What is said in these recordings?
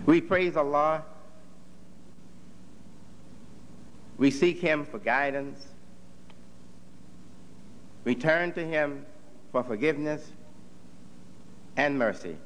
We praise Allah. We seek Him for guidance. We turn to Him for forgiveness and mercy.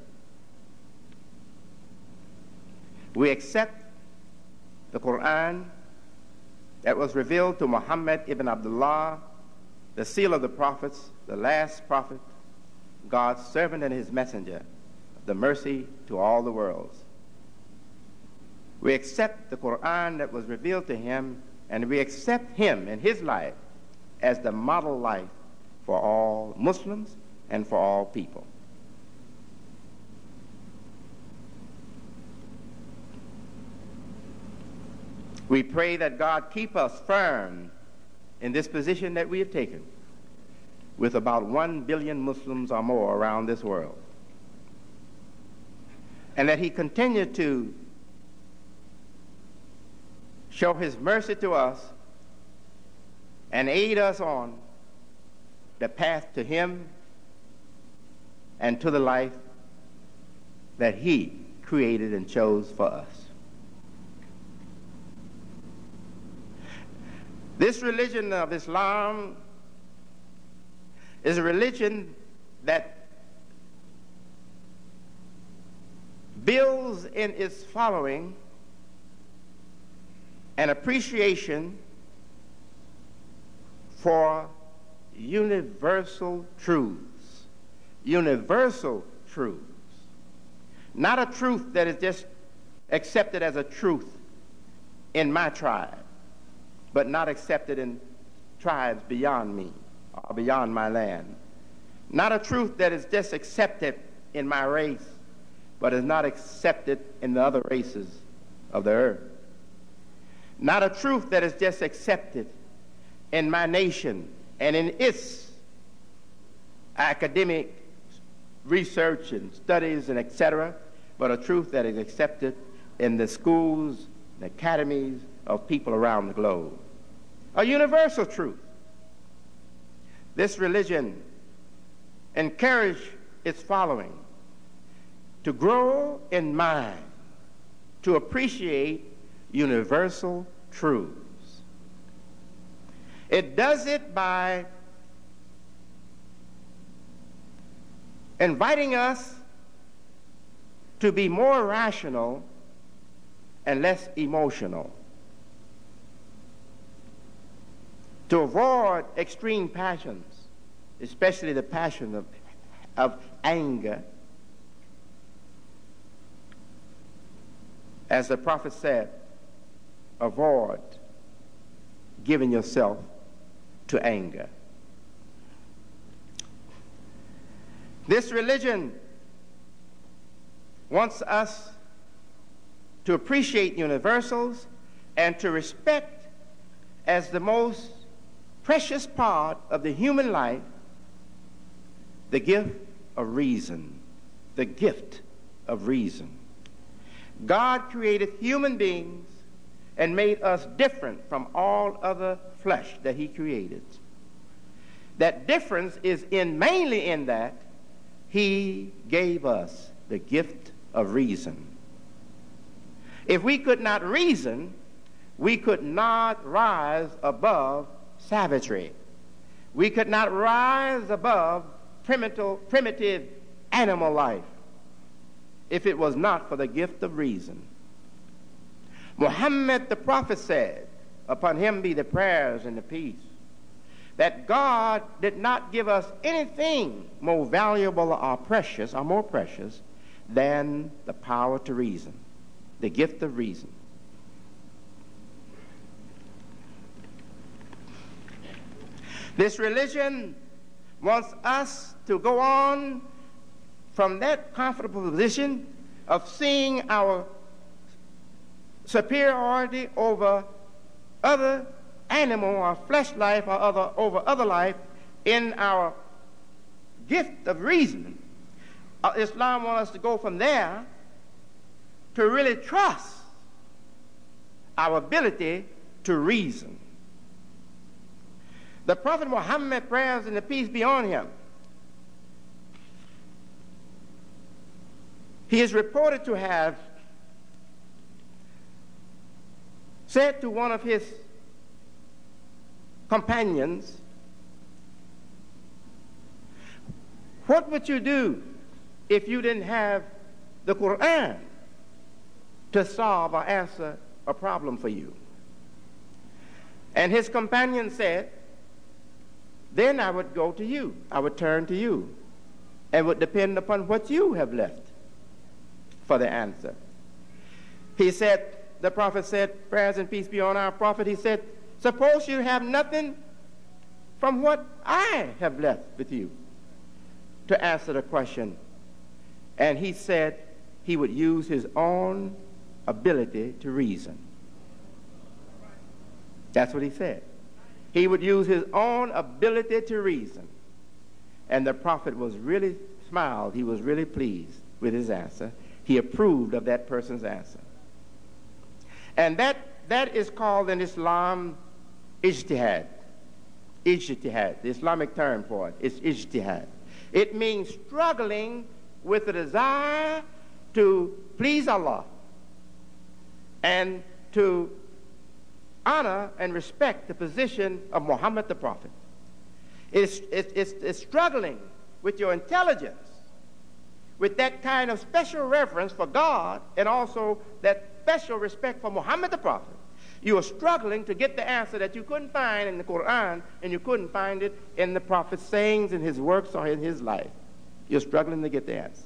We accept the Quran that was revealed to Muhammad ibn Abdullah, the seal of the prophets, the last prophet, God's servant and His messenger, the mercy to all the worlds. We accept the Quran that was revealed to him, and we accept him and his life as the model life for all Muslims and for all people. We pray that God keep us firm in this position that we have taken with about 1 billion Muslims or more around this world, and that He continue to show His mercy to us and aid us on the path to Him and to the life that He created and chose for us. This religion of Islam is a religion that builds in its following an appreciation for universal truths. Universal truths. Not a truth that is just accepted as a truth in my tribe, but not accepted in tribes beyond me or beyond my land. Not a truth that is just accepted in my race, but is not accepted in the other races of the earth. Not a truth that is just accepted in my nation and in its academic research and studies and etc., but a truth that is accepted in the schools and academies of people around the globe. A universal truth. This religion encourages its following to grow in mind, to appreciate universal truths. It does it by inviting us to be more rational and less emotional, to avoid extreme passions, especially the passion of anger. As the prophet said, avoid giving yourself to anger. This religion wants us to appreciate universals and to respect as the most precious part of the human life the gift of reason. The gift of reason. God created human beings and made us different from all other flesh that He created. That difference is mainly in that He gave us the gift of reason. If we could not reason, we could not rise above savagery. We could not rise above primitive animal life if it was not for the gift of reason. Muhammad the prophet said, upon him be the prayers and the peace, that God did not give us anything more valuable or precious or more precious than the power to reason, the gift of reason. This religion wants us to go on from that comfortable position of seeing our superiority over other animal or flesh life or over other life in our gift of reason. Islam wants us to go from there to really trust our ability to reason. The Prophet Muhammad, prayers and the peace be on him, he is reported to have said to one of his companions, what would you do if you didn't have the Quran to solve or answer a problem for you? And his companion said, then I would go to you. I would turn to you and would depend upon what you have left for the answer. He said, the prophet said, prayers and peace be on our prophet, he said, suppose you have nothing from what I have left with you to answer the question. And he said he would use his own ability to reason. That's what he said. He would use his own ability to reason. And the prophet was really smiled. He was really pleased with his answer. He approved of that person's answer. And that is called in Islam ijtihad. Ijtihad, the Islamic term for it is ijtihad. It means struggling with the desire to please Allah and to honor and respect the position of Muhammad the Prophet. It's struggling with your intelligence, with that kind of special reverence for God and also that special respect for Muhammad the Prophet. You are struggling to get the answer that you couldn't find in the Quran and you couldn't find it in the Prophet's sayings, in his works, or in his life. You're struggling to get the answer.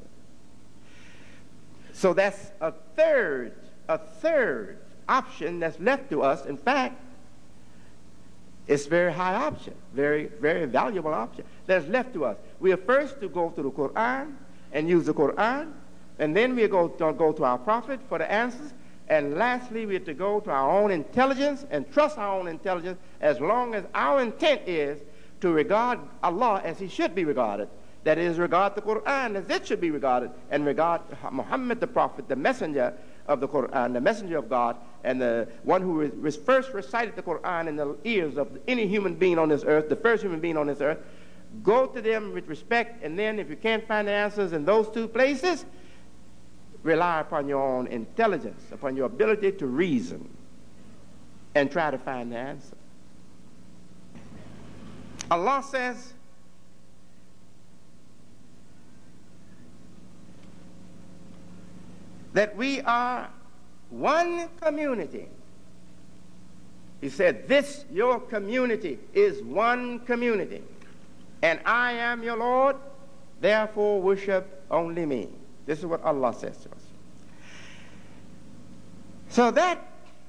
So that's a third option that's left to us. In fact, it's a very high option, very, very valuable option that's left to us. We are first to go to the Quran and use the Quran, and then we go to our prophet for the answers, and lastly we have to go to our own intelligence and trust our own intelligence as long as our intent is to regard Allah as he should be regarded. That is, regard the Quran as it should be regarded, and regard Muhammad the Prophet, the messenger of the Quran, the messenger of God, and the one who first recited the Quran in the ears of any human being on this earth, the first human being on this earth. Go to them with respect, and then if you can't find the answers in those two places, rely upon your own intelligence, upon your ability to reason, and try to find the answer. Allah says, that we are one community. He said, this, your community, is one community. And I am your Lord, therefore worship only me. This is what Allah says to us. So that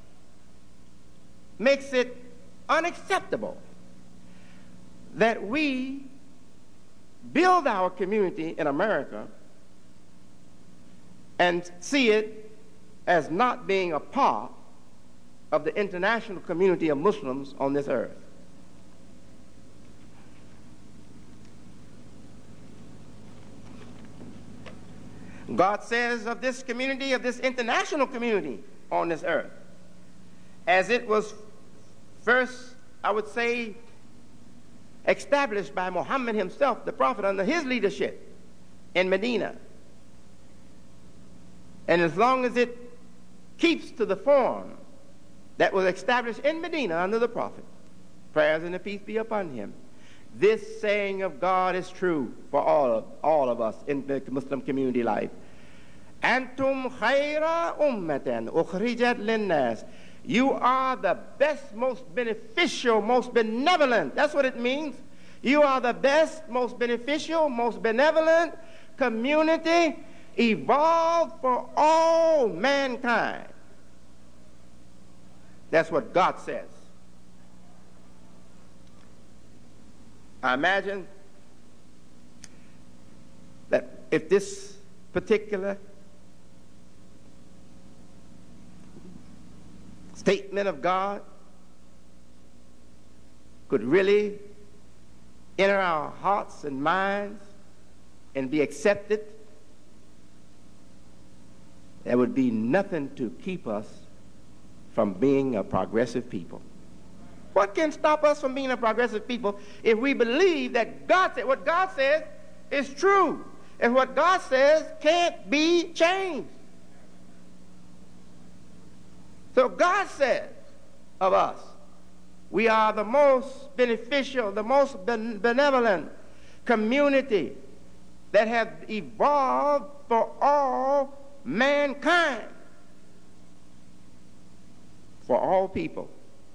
makes it unacceptable that we build our community in America and see it as not being a part of the international community of Muslims on this earth. God says of this community, of this international community on this earth, as it was first, I would say, established by Muhammad himself, the Prophet, under his leadership in Medina. And as long as it keeps to the form that was established in Medina under the Prophet, prayers and the peace be upon him, this saying of God is true for all of us in the Muslim community life. Antum khayra ummatan ukhrijat linnas. You are the best, most beneficial, most benevolent. That's what it means. You are the best, most beneficial, most benevolent community evolved for all mankind. That's what God says. I imagine that if this particular statement of God could really enter our hearts and minds and be accepted, there would be nothing to keep us from being a progressive people. What can stop us from being a progressive people if we believe that what God says is true, and what God says can't be changed? So God says of us. We are the most beneficial, the most benevolent community that has evolved for all mankind, for all people.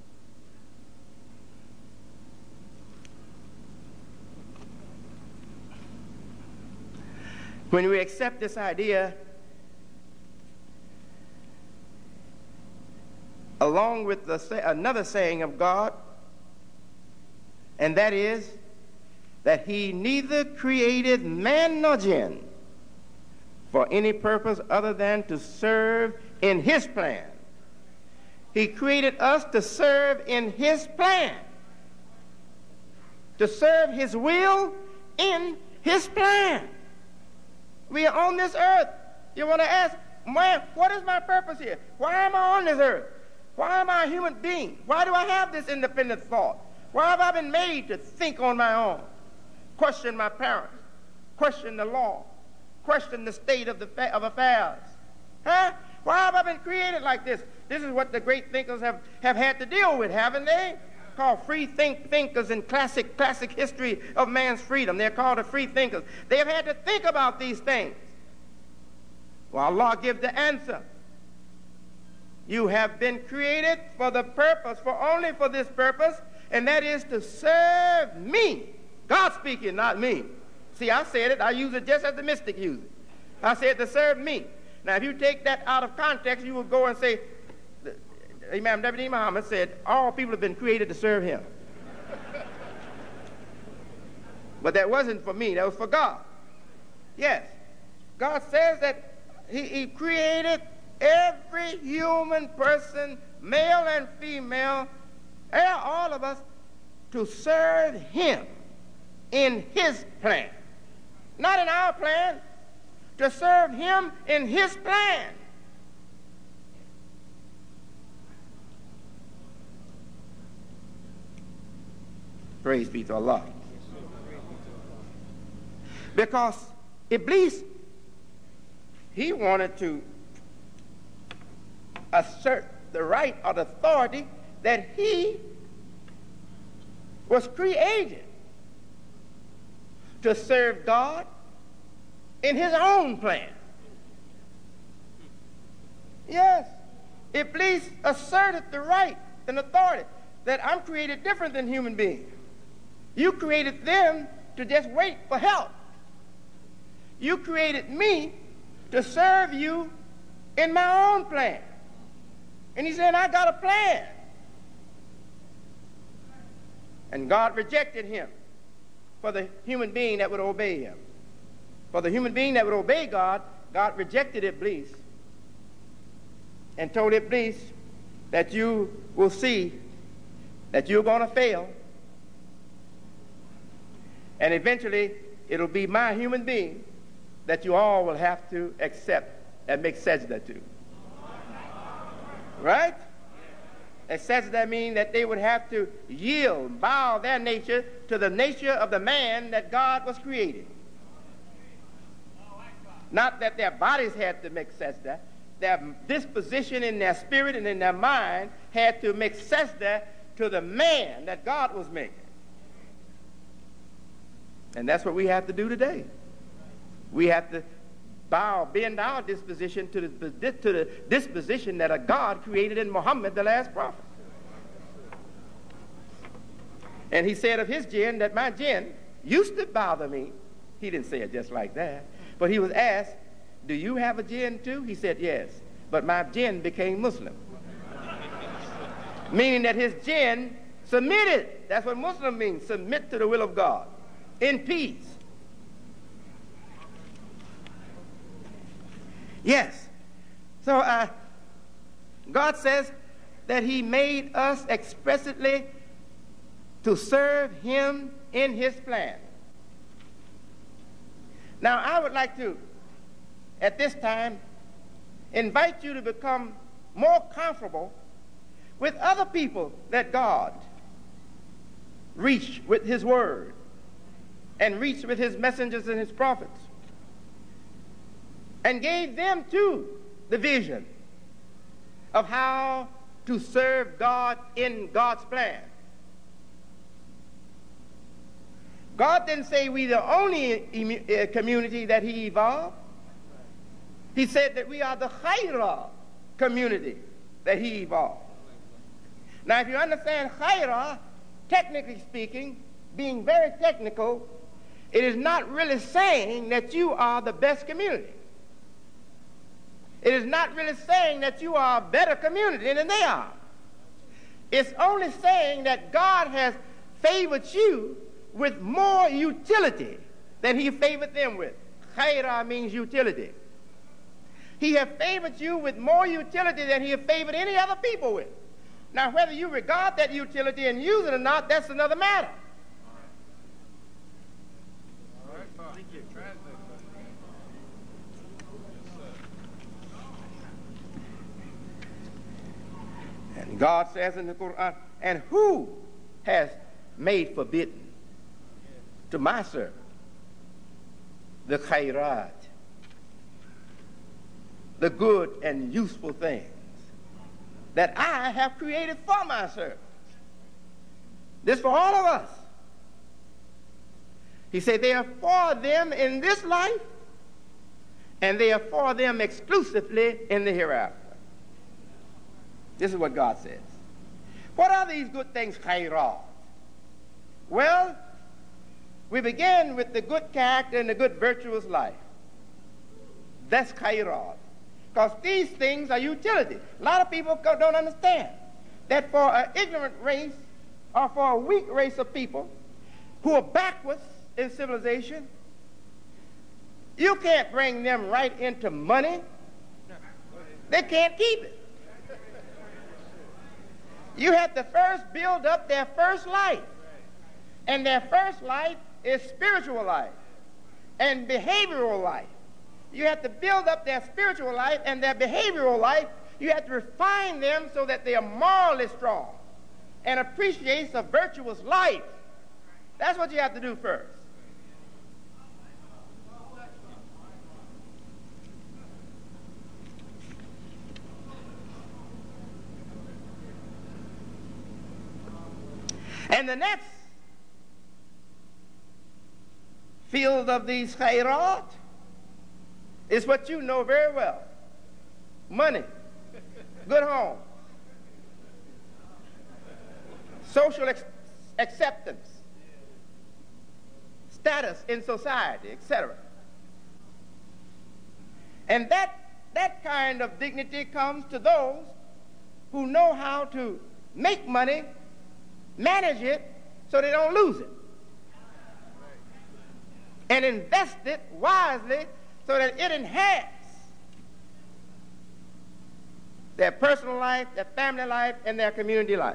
When we accept this idea, along with another saying of God, and that is that he neither created man nor jinn for any purpose other than to serve in his plan. He created us to serve in his plan, to serve his will in his plan. We are on this earth. You want to ask, man, what is my purpose here? Why am I on this earth? Why am I a human being? Why do I have this independent thought? Why have I been made to think on my own? Question my parents. Question the law. Question the state of affairs. Huh? Why have I been created like this? This is what the great thinkers have had to deal with, haven't they? Called free thinkers in classic history of man's freedom. They're called the free thinkers. They have had to think about these things. Well, Allah gives the answer. You have been created for the purpose, only for this purpose, and that is to serve me. God speaking, not me. See, I said it. I use it just as the mystic used it. I said to serve me. Now, if you take that out of context, you will go and say, Imam W.D. Muhammad said, all people have been created to serve him. But that wasn't for me. That was for God. Yes. God says that he created every human person, male and female, all of us, to serve him in his plan. Not in our plan, to serve him in his plan. Praise be to Allah. Because Iblis, he wanted to assert the right or the authority that he was created to serve God in his own plan. Yes, Iblis asserted the right and authority that I'm created different than human beings. You created them to just wait for help. You created me to serve you in my own plan. And he said, I got a plan. And God rejected him for the human being that would obey him. For the human being that would obey God, God rejected Iblis and told Iblis that you will see that you're going to fail. And eventually, it'll be my human being that you all will have to accept and make sajda to. Right? A sajda means that they would have to yield, bow their nature to the nature of the man that God was creating. Not that their bodies had to make sajda. Their disposition in their spirit and in their mind had to make sajda to the man that God was making. And that's what we have to do today. We have to bend our disposition to the disposition that a God created in Muhammad, the last prophet. And he said of his jinn that my jinn used to bother me. He didn't say it just like that. But he was asked, do you have a jinn too? He said, yes. But my jinn became Muslim. Meaning that his jinn submitted. That's what Muslim means, submit to the will of God. In peace. Yes. So God says that he made us expressly to serve him in his plan. Now, I would like to, at this time, invite you to become more comfortable with other people that God reached with his word and reached with his messengers and his prophets and gave them too the vision of how to serve God in God's plan. God didn't say we the only community that he evolved. He said that we are the khayra community that he evolved. Now, if you understand khayra, technically speaking, being very technical, it is not really saying that you are the best community. It is not really saying that you are a better community than they are. It's only saying that God has favored you with more utility than he favored them with. Khayra means utility. He has favored you with more utility than he has favored any other people with. Now, whether you regard that utility and use it or not, that's another matter. And God says in the Quran, and who has made forbidden to my servant the khairat, the good and useful things that I have created for my servants? This for all of us. He said they are for them in this life, and they are for them exclusively in the hereafter. This is what God says. What are these good things, khairat? Well, we begin with the good character and the good virtuous life. That's khairat. Because these things are utility. A lot of people don't understand that for an ignorant race or for a weak race of people who are backwards in civilization, you can't bring them right into money. They can't keep it. You have to first build up their first life. And their first life is spiritual life and behavioral life. You have to build up their spiritual life and their behavioral life. You have to refine them so that they are morally strong and appreciate a virtuous life. That's what you have to do first. And the next field of these khairat is what you know very well. Money, good home, social acceptance, status in society, etc. And that kind of dignity comes to those who know how to make money, manage it so they don't lose it, and invest it wisely so that it enhances their personal life, their family life, and their community life.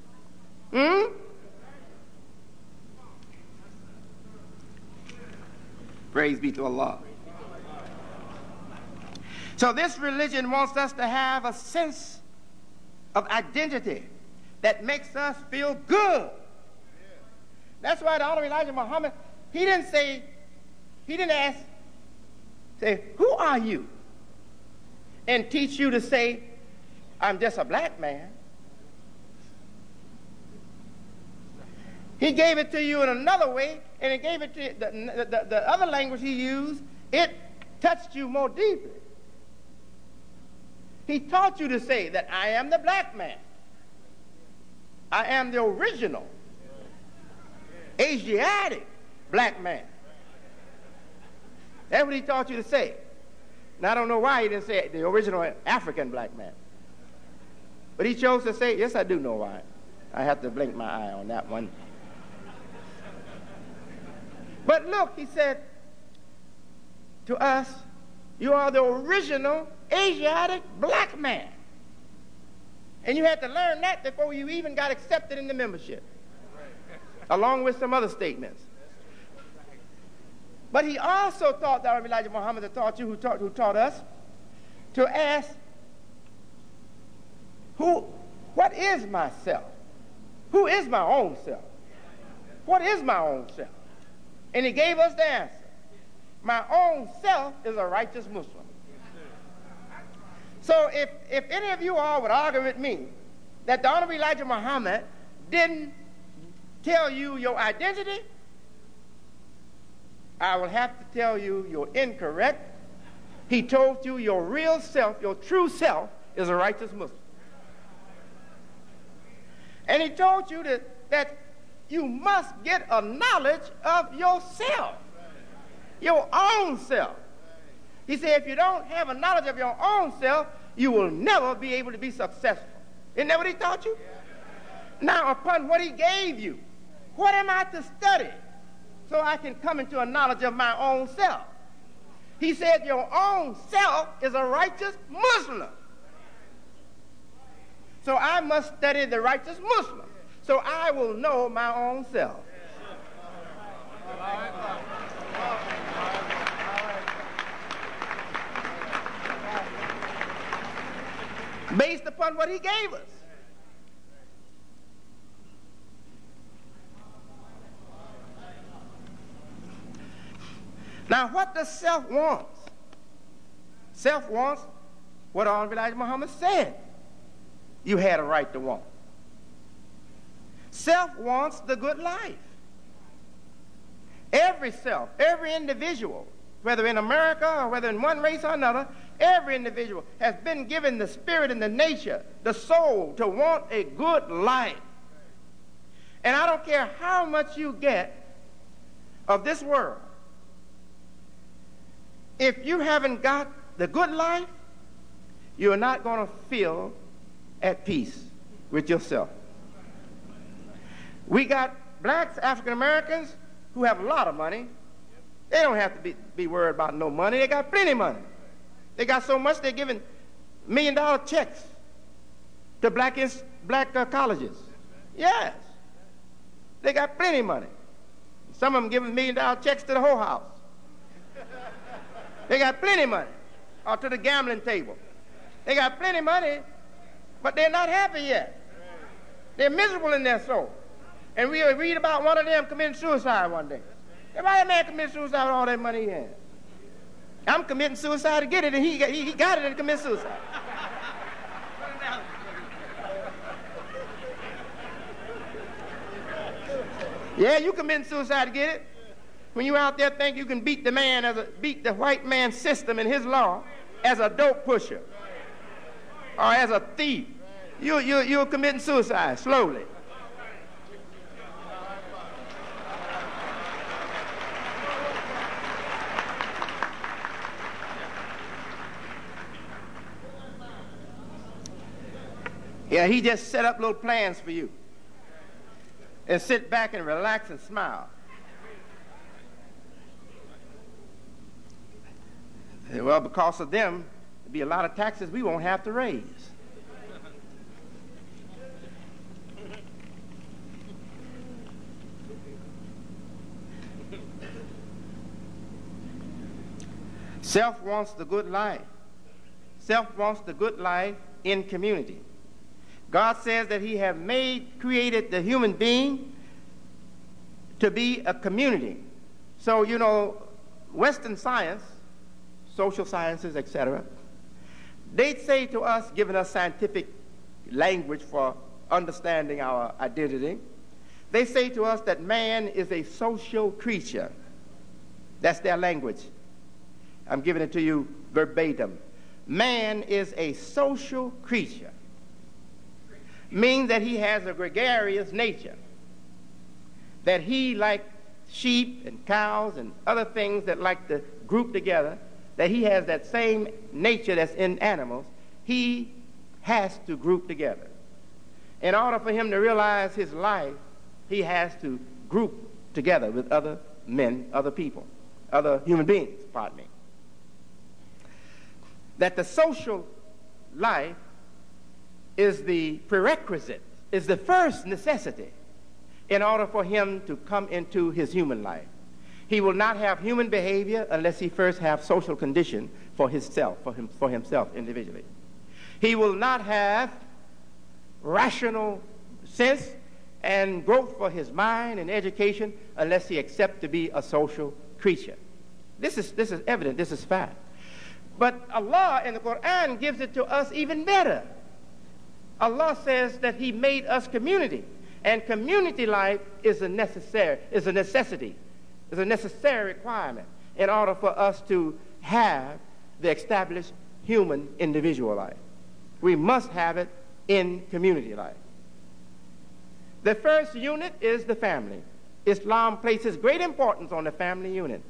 Praise be to Allah. So this religion wants us to have a sense of identity that makes us feel good. That's why the Honorable Elijah Muhammad, he didn't ask, who are you? And teach you to say, I'm just a black man. He gave it to you in another way, and he gave it to you, the other language he used, it touched you more deeply. He taught you to say that I am the black man. I am the original Asiatic black man. That's what he taught you to say. Now, I don't know why he didn't say the original African black man. But he chose to say, yes, I do know why. I have to blink my eye on that one. But look, he said to us, you are the original Asiatic black man. And you had to learn that before you even got accepted in the membership, along with some other statements. But he also taught, the Honorable Elijah Muhammad that taught you, who taught us, to ask, what is myself? Who is my own self? What is my own self? And he gave us the answer. My own self is a righteous Muslim. So if any of you all would argue with me that the Honorable Elijah Muhammad didn't tell you your identity, I will have to tell you you're incorrect. He told you your real self, your true self, is a righteous Muslim. And he told you that you must get a knowledge of yourself, your own self. He said if you don't have a knowledge of your own self, you will never be able to be successful. Isn't that what he taught you? Now, upon what he gave you, what am I to study so I can come into a knowledge of my own self? He said your own self is a righteous Muslim. So I must study the righteous Muslim so I will know my own self. Based upon what he gave us. Now, what does self want? Self wants what Honorable Elijah Muhammad said you had a right to want. Self wants the good life. Every self, every individual, whether in America or whether in one race or another, every individual has been given the spirit and the nature, the soul, to want a good life. And I don't care how much you get of this world. If you haven't got the good life, you're not going to feel at peace with yourself. We got blacks, African Americans, who have a lot of money. They don't have to be worried about no money. They got plenty of money. They got so much they're giving $1 million checks to black colleges. Yes. They got plenty of money. Some of them giving $1 million checks to the whole house. They got plenty of money. Or to the gambling table. They got plenty of money, but they're not happy yet. They're miserable in their soul. And we read about one of them committing suicide one day. Why that man commit suicide with all that money he had? I'm committing suicide to get it, and he got it and commit suicide. Yeah, you committing suicide to get it. When you out there think you can beat the white man's system and his law as a dope pusher or as a thief, you're committing suicide slowly. Yeah, he just set up little plans for you. And sit back and relax and smile. Well, because of them, there'll be a lot of taxes we won't have to raise. Self wants the good life. Self wants the good life in community. God says that he has created the human being to be a community. So, you know, Western science, social sciences, etc., they say to us, giving us scientific language for understanding our identity, they say to us that man is a social creature. That's their language. I'm giving it to you verbatim. Man is a social creature. Means that he has a gregarious nature. That he, like sheep and cows and other things that like to group together, that he has that same nature that's in animals. He has to group together. In order for him to realize his life, he has to group together with other men, other people, other human beings, pardon me. That the social life is the prerequisite, is the first necessity in order for him to come into his human life. He will not have human behavior unless he first have social condition for himself, for himself individually. He will not have rational sense and growth for his mind and education unless he accepts to be a social creature. This is evident, this is fact. But Allah in the Quran gives it to us even better. Allah says that he made us community, and community life is a necessity, is a necessary requirement in order for us to have the established human individual life. We must have it in community life. The first unit is the family. Islam places great importance on the family unit.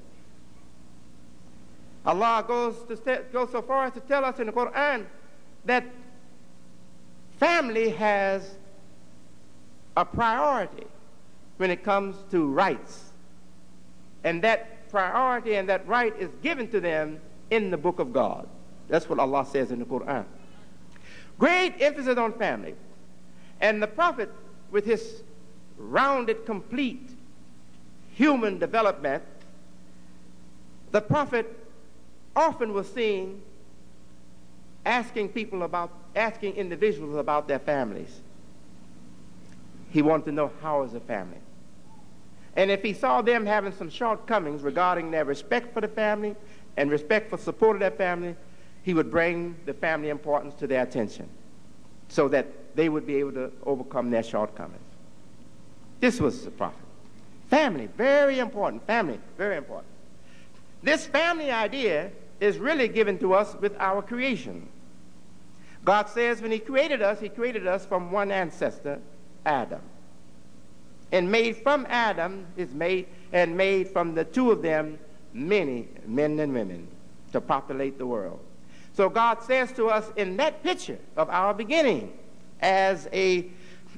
Allah goes so far as to tell us in the Quran that family has a priority when it comes to rights. And that priority and that right is given to them in the book of God. That's what Allah says in the Quran. Great emphasis on family. And the Prophet, with his rounded, complete human development, the Prophet often was seen asking individuals about their families. He wanted to know, how is the family? And if he saw them having some shortcomings regarding their respect for the family and respect for support of their family, he would bring the family importance to their attention so that they would be able to overcome their shortcomings. This was the Prophet. Family, very important. Family, very important. This family idea is really given to us with our creation. God says when he created us from one ancestor, Adam. And made from Adam made from the two of them many men and women to populate the world. So God says to us in that picture of our beginning as a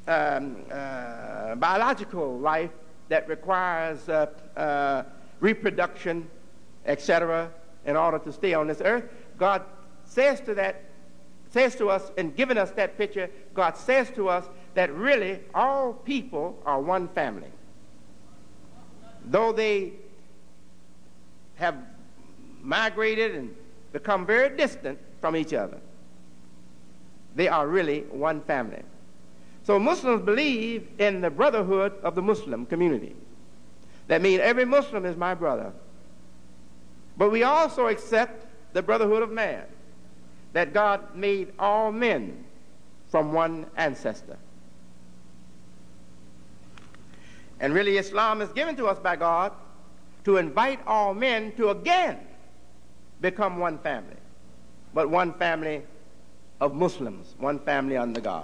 biological life that requires reproduction, etc., in order to stay on this earth, God says to us, and giving us that picture, God says to us that really all people are one family. Though they have migrated and become very distant from each other, they are really one family. So Muslims believe in the brotherhood of the Muslim community. That means every Muslim is my brother. But we also accept the brotherhood of man, that God made all men from one ancestor. And really Islam is given to us by God to invite all men to again become one family, but one family of Muslims, one family under God.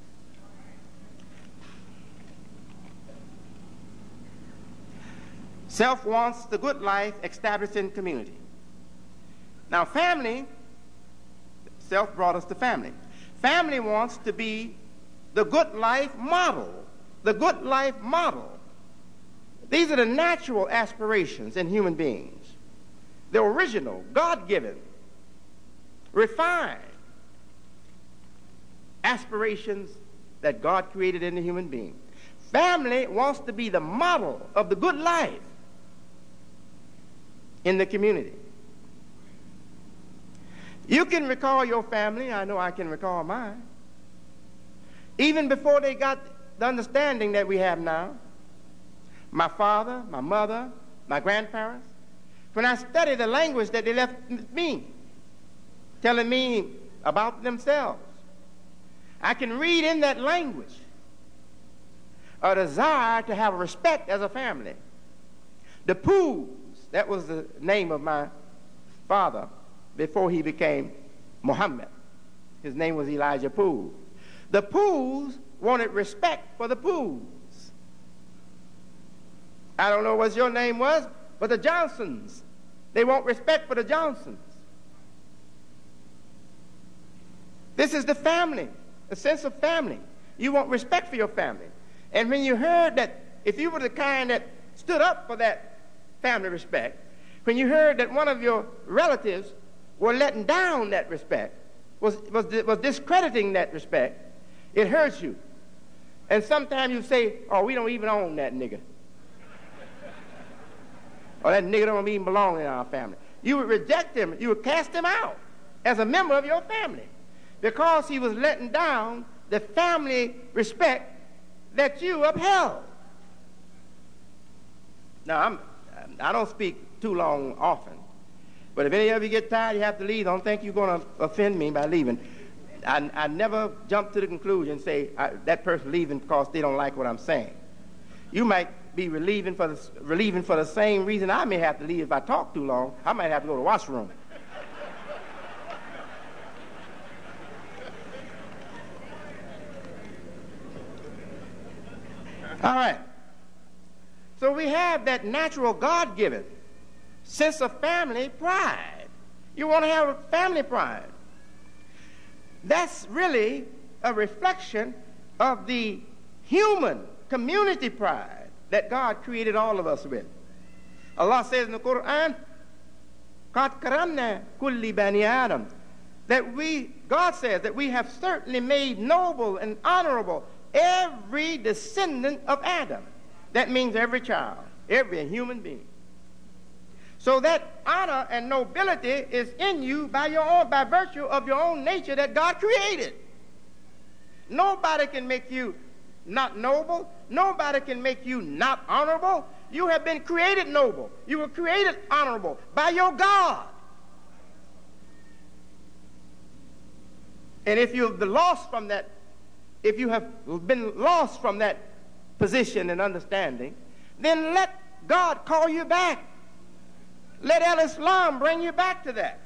Self wants the good life established in community. Now family, self brought us to family. Family wants to be the good life model. The good life model. These are the natural aspirations in human beings. The original, God-given, refined aspirations that God created in the human being. Family wants to be the model of the good life in the community. You can recall your family. I know I can recall mine. Even before they got the understanding that we have now. My father, my mother, my grandparents. When I studied the language that they left me, telling me about themselves, I can read in that language a desire to have respect as a family. The Poos, that was the name of my father before he became Muhammad. His name was Elijah Poo. The Poos wanted respect for the Poos. I don't know what your name was, but the Johnsons, they want respect for the Johnsons. This is the family, the sense of family. You want respect for your family. And when you heard that, if you were the kind that stood up for that family respect, when you heard that one of your relatives were letting down that respect, was discrediting that respect, it hurts you. And sometimes you say, oh, we don't even own that nigga. Or that nigga don't even belong in our family. You would reject him. You would cast him out as a member of your family because he was letting down the family respect that you upheld. Now, I don't speak too long often, but if any of you get tired, you have to leave. Don't think you're going to offend me by leaving. I never jump to the conclusion, say, that person leaving because they don't like what I'm saying. You might be relieving for the same reason I may have to leave if I talk too long. I might have to go to the washroom. All right. So we have that natural God-given sense of family pride. You want to have a family pride. That's really a reflection of the human community pride that God created all of us with. Allah says in the Quran, قَدْ كَرَمْنَا كُلِّ بَنِي آدَمَ, that God says that we have certainly made noble and honorable every descendant of Adam. That means every child, every human being. So that honor and nobility is in you by virtue of your own nature that God created. Nobody can make you not noble. Nobody can make you not honorable. You have been created noble. You were created honorable by your God. And if you've been lost from that, if you have been lost from that position and understanding, then let God call you back. Let Al-Islam bring you back to that.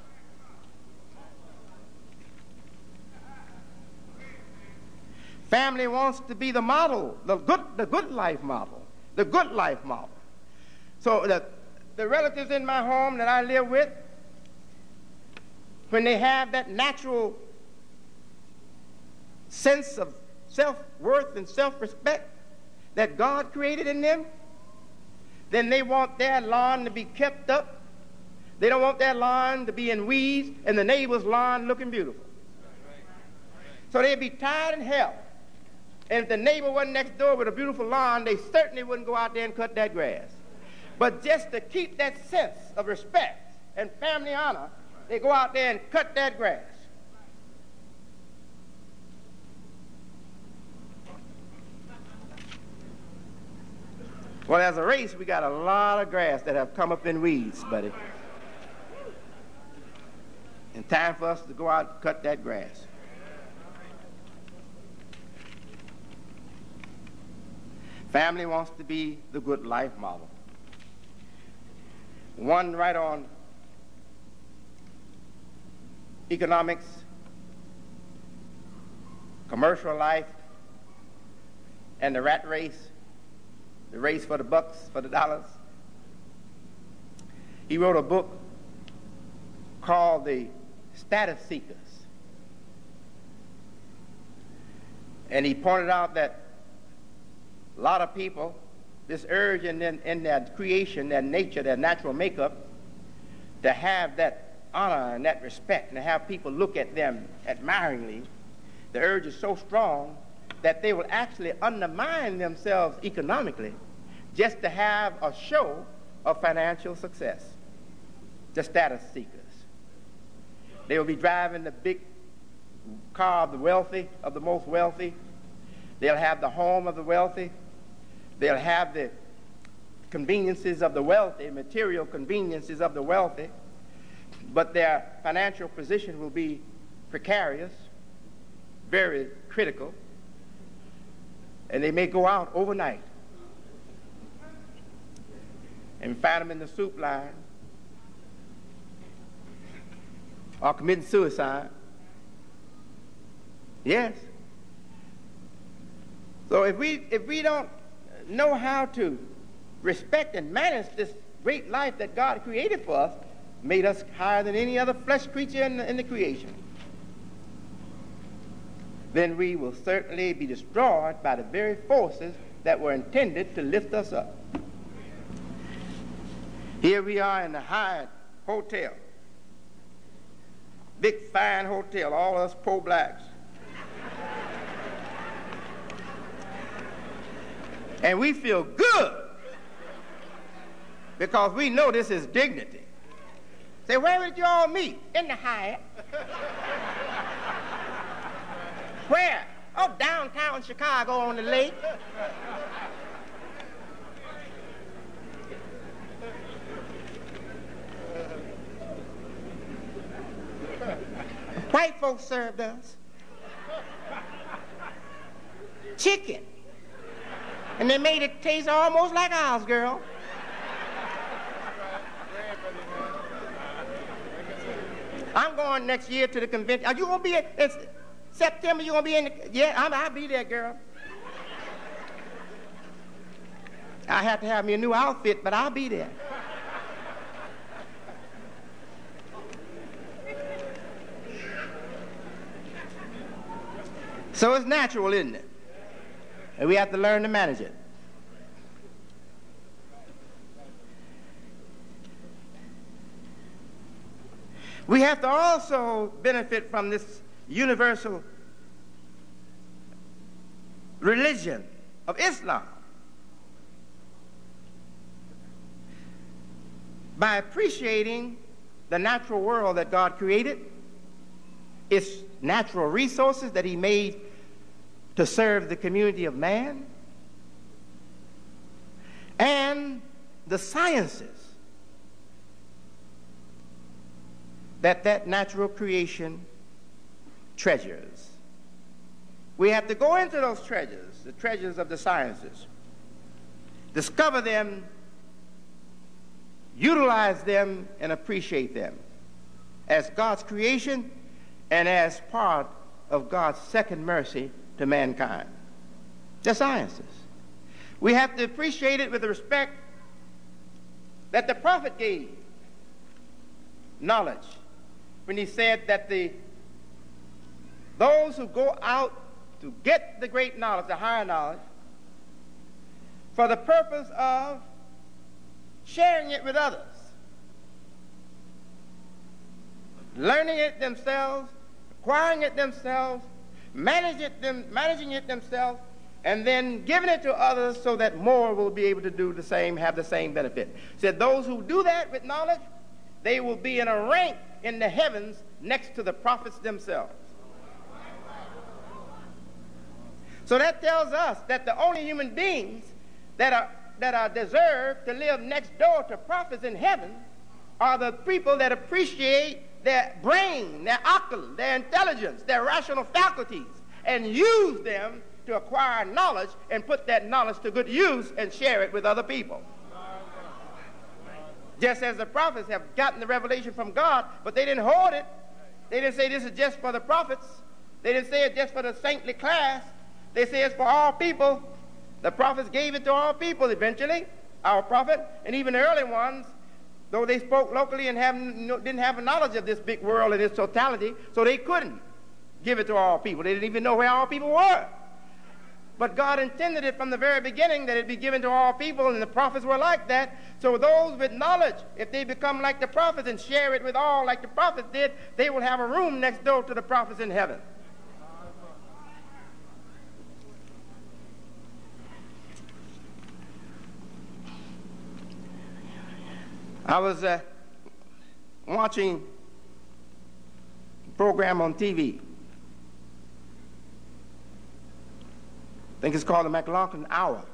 Family wants to be the model, the good life model, the good life model. So the relatives in my home that I live with, when they have that natural sense of self-worth and self-respect that God created in them, then they want their lawn to be kept up. They don't want their lawn to be in weeds and the neighbor's lawn looking beautiful. So they'd be tired and hell. And if the neighbor wasn't next door with a beautiful lawn, they certainly wouldn't go out there and cut that grass. But just to keep that sense of respect and family honor, they go out there and cut that grass. Well, as a race, we got a lot of grass that have come up in weeds, buddy. And time for us to go out and cut that grass. Family wants to be the good life model. One right on economics, commercial life, and the rat race. The race for the bucks, for the dollars. He wrote a book called The Status Seekers. And he pointed out that a lot of people, this urge in their creation, their nature, their natural makeup, to have that honor and that respect and to have people look at them admiringly, the urge is so strong that they will actually undermine themselves economically just to have a show of financial success. The status seekers. They will be driving the big car of the wealthy, of the most wealthy. They'll have the home of the wealthy. They'll have the conveniences of the wealthy, material conveniences of the wealthy, but their financial position will be precarious, very critical, and they may go out overnight and find them in the soup line or committing suicide. Yes. So if we don't know how to respect and manage this great life that God created for us, made us higher than any other flesh creature in the creation, then we will certainly be destroyed by the very forces that were intended to lift us up. Here we are in the Hyatt Hotel. Big, fine hotel, all us poor blacks. And we feel good because we know this is dignity. Say, where did you all meet? In the Hyatt. Where? Oh, downtown Chicago on the lake. White white folks served us? Chicken. And they made it taste almost like ours, girl. I'm going next year to the convention. Are you going to be in September? You going to be in yeah, I'll be there, girl. I have to have me a new outfit, but I'll be there. So it's natural, isn't it? And we have to learn to manage it. We have to also benefit from this universal religion of Islam by appreciating the natural world that God created, its natural resources that he made to serve the community of man, and the sciences that natural creation treasures. We have to go into those treasures, the treasures of the sciences, discover them, utilize them, and appreciate them as God's creation and as part of God's second mercy to mankind. The sciences. We have to appreciate it with the respect that the prophet gave knowledge when he said that those who go out to get the great knowledge, the higher knowledge, for the purpose of sharing it with others, learning it themselves, acquiring it themselves, managing it themselves, and then giving it to others so that more will be able to do the same, have the same benefit. Said those who do that with knowledge, they will be in a rank in the heavens next to the prophets themselves. So that tells us that the only human beings that are deserved to live next door to prophets in heaven are the people that appreciate their brain, their akal, their intelligence, their rational faculties, and use them to acquire knowledge and put that knowledge to good use and share it with other people. Just as the prophets have gotten the revelation from God, but they didn't hoard it. They didn't say this is just for the prophets. They didn't say it just for the saintly class. They say it's for all people. The prophets gave it to all people eventually, our prophet, and even the early ones, though they spoke locally and didn't have a knowledge of this big world in its totality, so they couldn't give it to all people. They didn't even know where all people were. But God intended it from the very beginning that it be given to all people, and the prophets were like that. So those with knowledge, if they become like the prophets and share it with all like the prophets did, they will have a room next door to the prophets in heaven. I was watching a program on TV. I think it's called the McLaughlin Hour.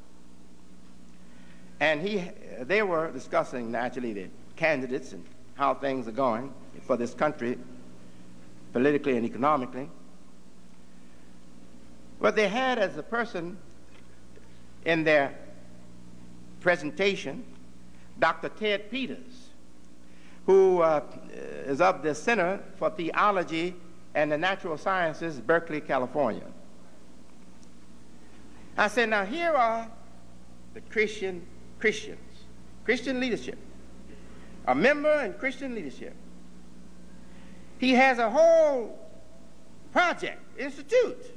And they were discussing, naturally, the candidates and how things are going for this country, politically and economically. But they had as a person in their presentation Dr. Ted Peters, who is of the Center for Theology and the Natural Sciences, Berkeley, California. I said, now here are the Christians, Christian leadership, a member in Christian leadership. He has a whole project, institute,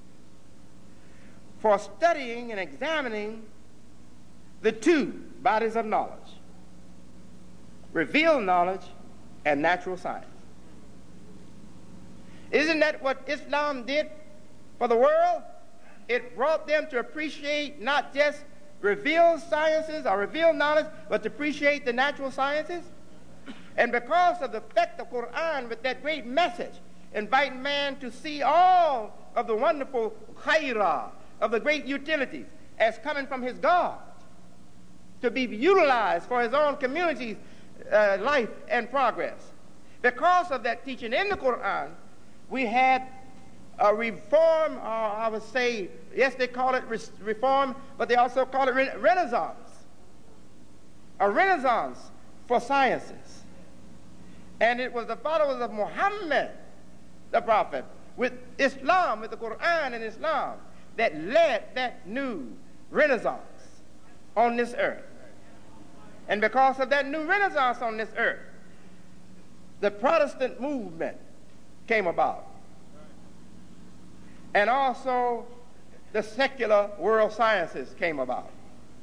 for studying and examining the two bodies of knowledge, revealed knowledge and natural science. Isn't that what Islam did for the world? It brought them to appreciate not just revealed sciences or revealed knowledge, but to appreciate the natural sciences. And because of the effect of Quran with that great message, inviting man to see all of the wonderful khairah, of the great utilities as coming from his God, to be utilized for his own community's life and progress. Because of that teaching in the Quran, we had a reform, or I would say, yes, they call it reform, but they also call it renaissance. A renaissance for sciences. And it was the followers of Muhammad, the prophet, with Islam, with the Quran and Islam, that led that new renaissance on this earth. And because of that new renaissance on this earth, the Protestant movement came about. And also the secular world sciences came about.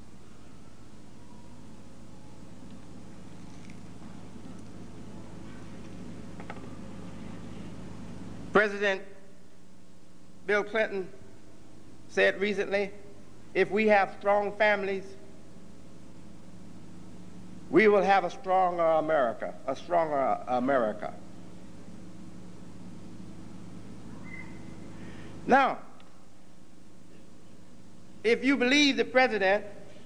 President Bill Clinton said recently, if we have strong families, we will have a stronger America, a stronger America. Now, if you believe the president,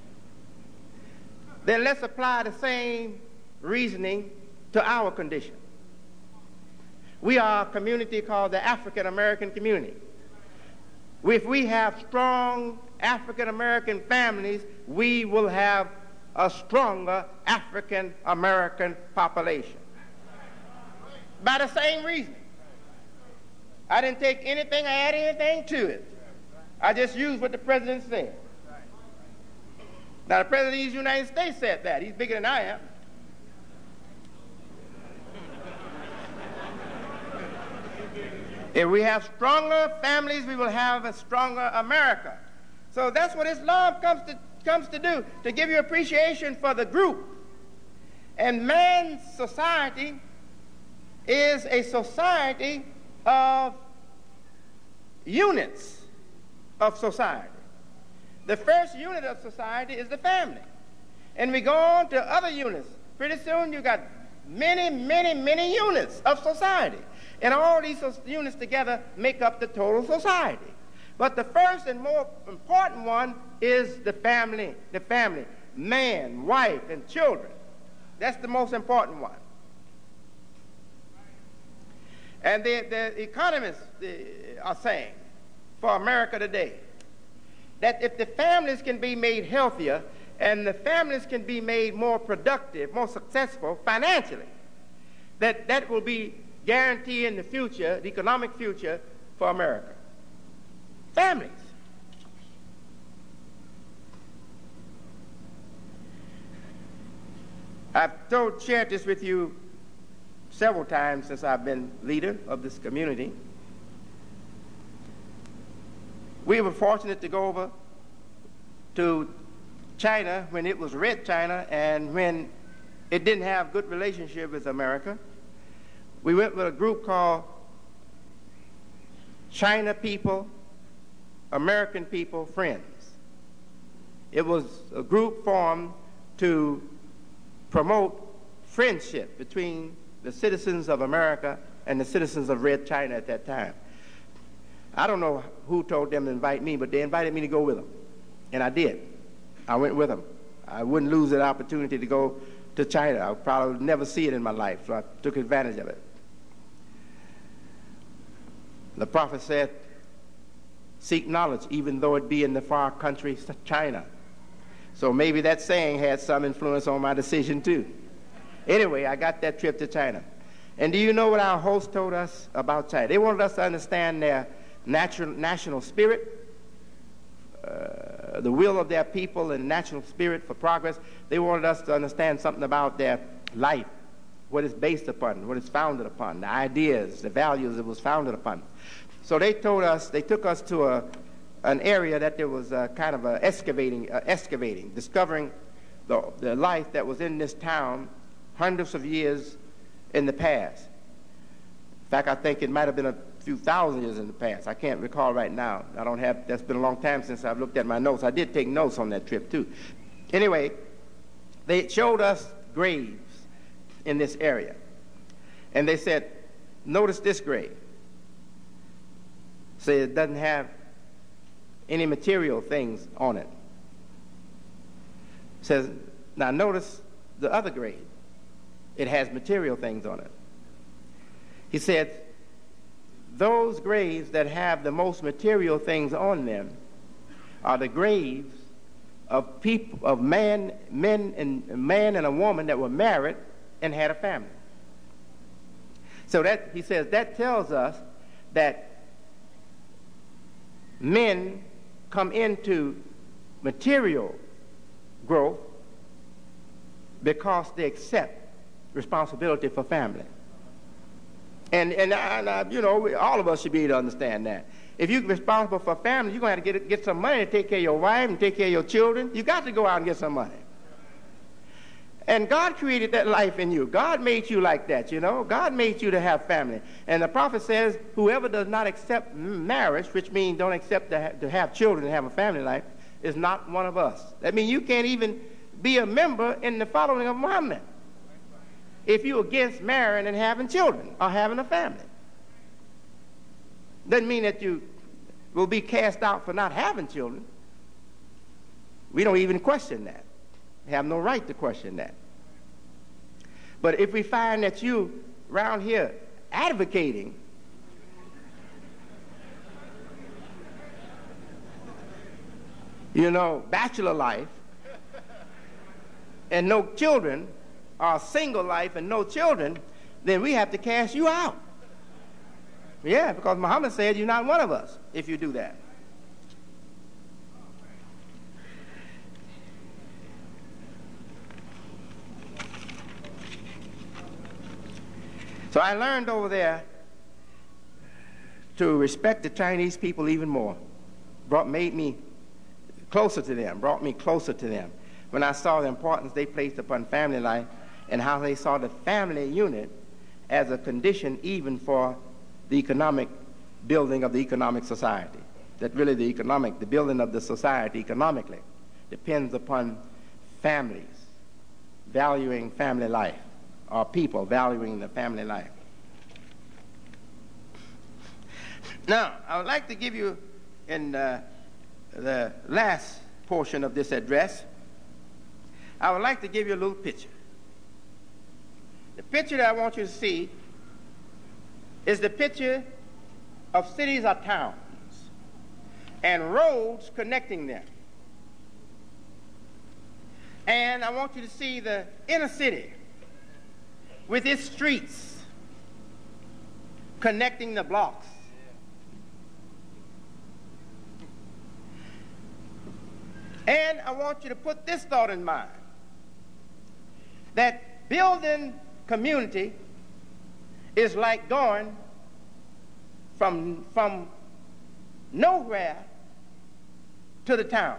then let's apply the same reasoning to our condition. We are a community called the African American community. If we have strong African American families, we will have a stronger African American population. By the same reason. I didn't take anything, I add anything to it. I just used what the president said. Now, the president of the United States said that. He's bigger than I am. If we have stronger families, we will have a stronger America. So that's what Islam comes to do, to give you appreciation for the group. And man's society is a society of units of society. The first unit of society is the family. And we go on to other units. Pretty soon you got many, many, many units of society. And all these units together make up the total society. But the first and more important one is the family. The family. Man, wife, and children. That's the most important one. And the economists are saying for America today that if the families can be made healthier and the families can be made more productive, more successful financially, that will be guaranteeing the future, the economic future for America. Families. I've shared this with you several times since I've been leader of this community. We were fortunate to go over to China when it was Red China and when it didn't have good relationship with America. We went with a group called China People, American People Friends. It was a group formed to promote friendship between the citizens of America and the citizens of Red China at that time. I don't know who told them to invite me, but they invited me to go with them. And I did. I went with them. I wouldn't lose that opportunity to go to China. I would probably never see it in my life, so I took advantage of it. The prophet said, seek knowledge, even though it be in the far country China. So maybe that saying had some influence on my decision too. Anyway, I got that trip to China. And do you know what our host told us about China? They wanted us to understand their national spirit, the will of their people and national spirit for progress. They wanted us to understand something about their life, what it's based upon, what it's founded upon, the ideas, the values it was founded upon. So they took us to an area that there was kind of excavating, discovering the life that was in this town hundreds of years in the past. In fact, I think it might have been a few thousand years in the past. I can't recall right now. That's been a long time since I've looked at my notes. I did take notes on that trip too. Anyway, they showed us graves in this area. And they said, notice this grave. So it doesn't have any material things on it. It says, now notice the other grave. It has material things on it. He said, those graves that have the most material things on them are the graves of people, of man and a woman that were married and had a family. So that, he says, that tells us that men come into material growth because they accept responsibility for family. And you know, all of us should be able to understand that. If you're responsible for family, you're going to have to get some money to take care of your wife and take care of your children. You got to go out and get some money. And God created that life in you. God made you like that, you know. God made you to have family. And the prophet says, whoever does not accept marriage, which means don't accept to have children and have a family life, is not one of us. That means you can't even be a member in the following of Muhammad if you're against marrying and having children or having a family. Doesn't mean that you will be cast out for not having children. We don't even question that. We have no right to question that. But if we find that you around here advocating bachelor life and no children, or single life and no children, then we have to cast you out. Yeah, because Muhammad said you're not one of us if you do that. So I learned over there to respect the Chinese people even more. Made me closer to them, brought me closer to them. When I saw the importance they placed upon family life and how they saw the family unit as a condition even for the economic building of the economic society. That really the building of the society economically depends upon families valuing family life, or people valuing the family life. Now, I would like to give you, in the last portion of this address, I would like to give you a little picture. The picture that I want you to see is the picture of cities or towns and roads connecting them. And I want you to see the inner city with its streets connecting the blocks. And I want you to put this thought in mind, that building community is like going from nowhere to the town.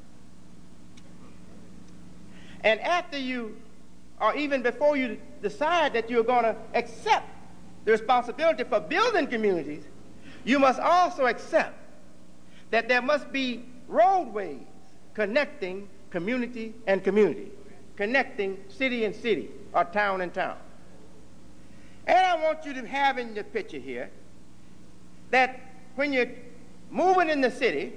And after you, or even before you decide that you're going to accept the responsibility for building communities, you must also accept that there must be roadways connecting community and community, connecting city and city, or town and town. And I want you to have in the picture here that when you're moving in the city,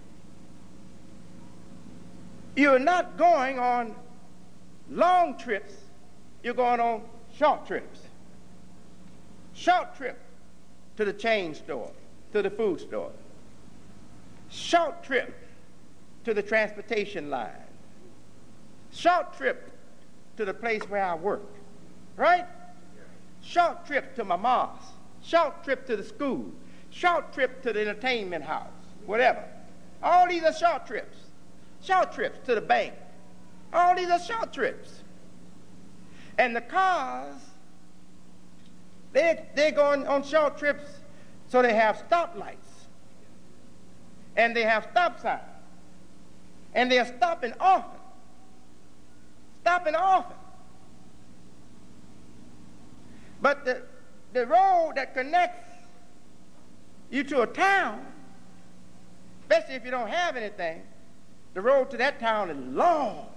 you're not going on long trips, you're going on short trips. Short trip to the chain store, to the food store. Short trip to the transportation line. Short trip to the place where I work, right? Short trip to my mosque. Short trip to the school. Short trip to the entertainment house, whatever. All these are short trips. Short trips to the bank. All these are short trips. And the cars, they're going on short trips, so they have stoplights. And they have stop signs. And they're stopping often. Stopping often. But the road that connects you to a town, especially if you don't have anything, the road to that town is long.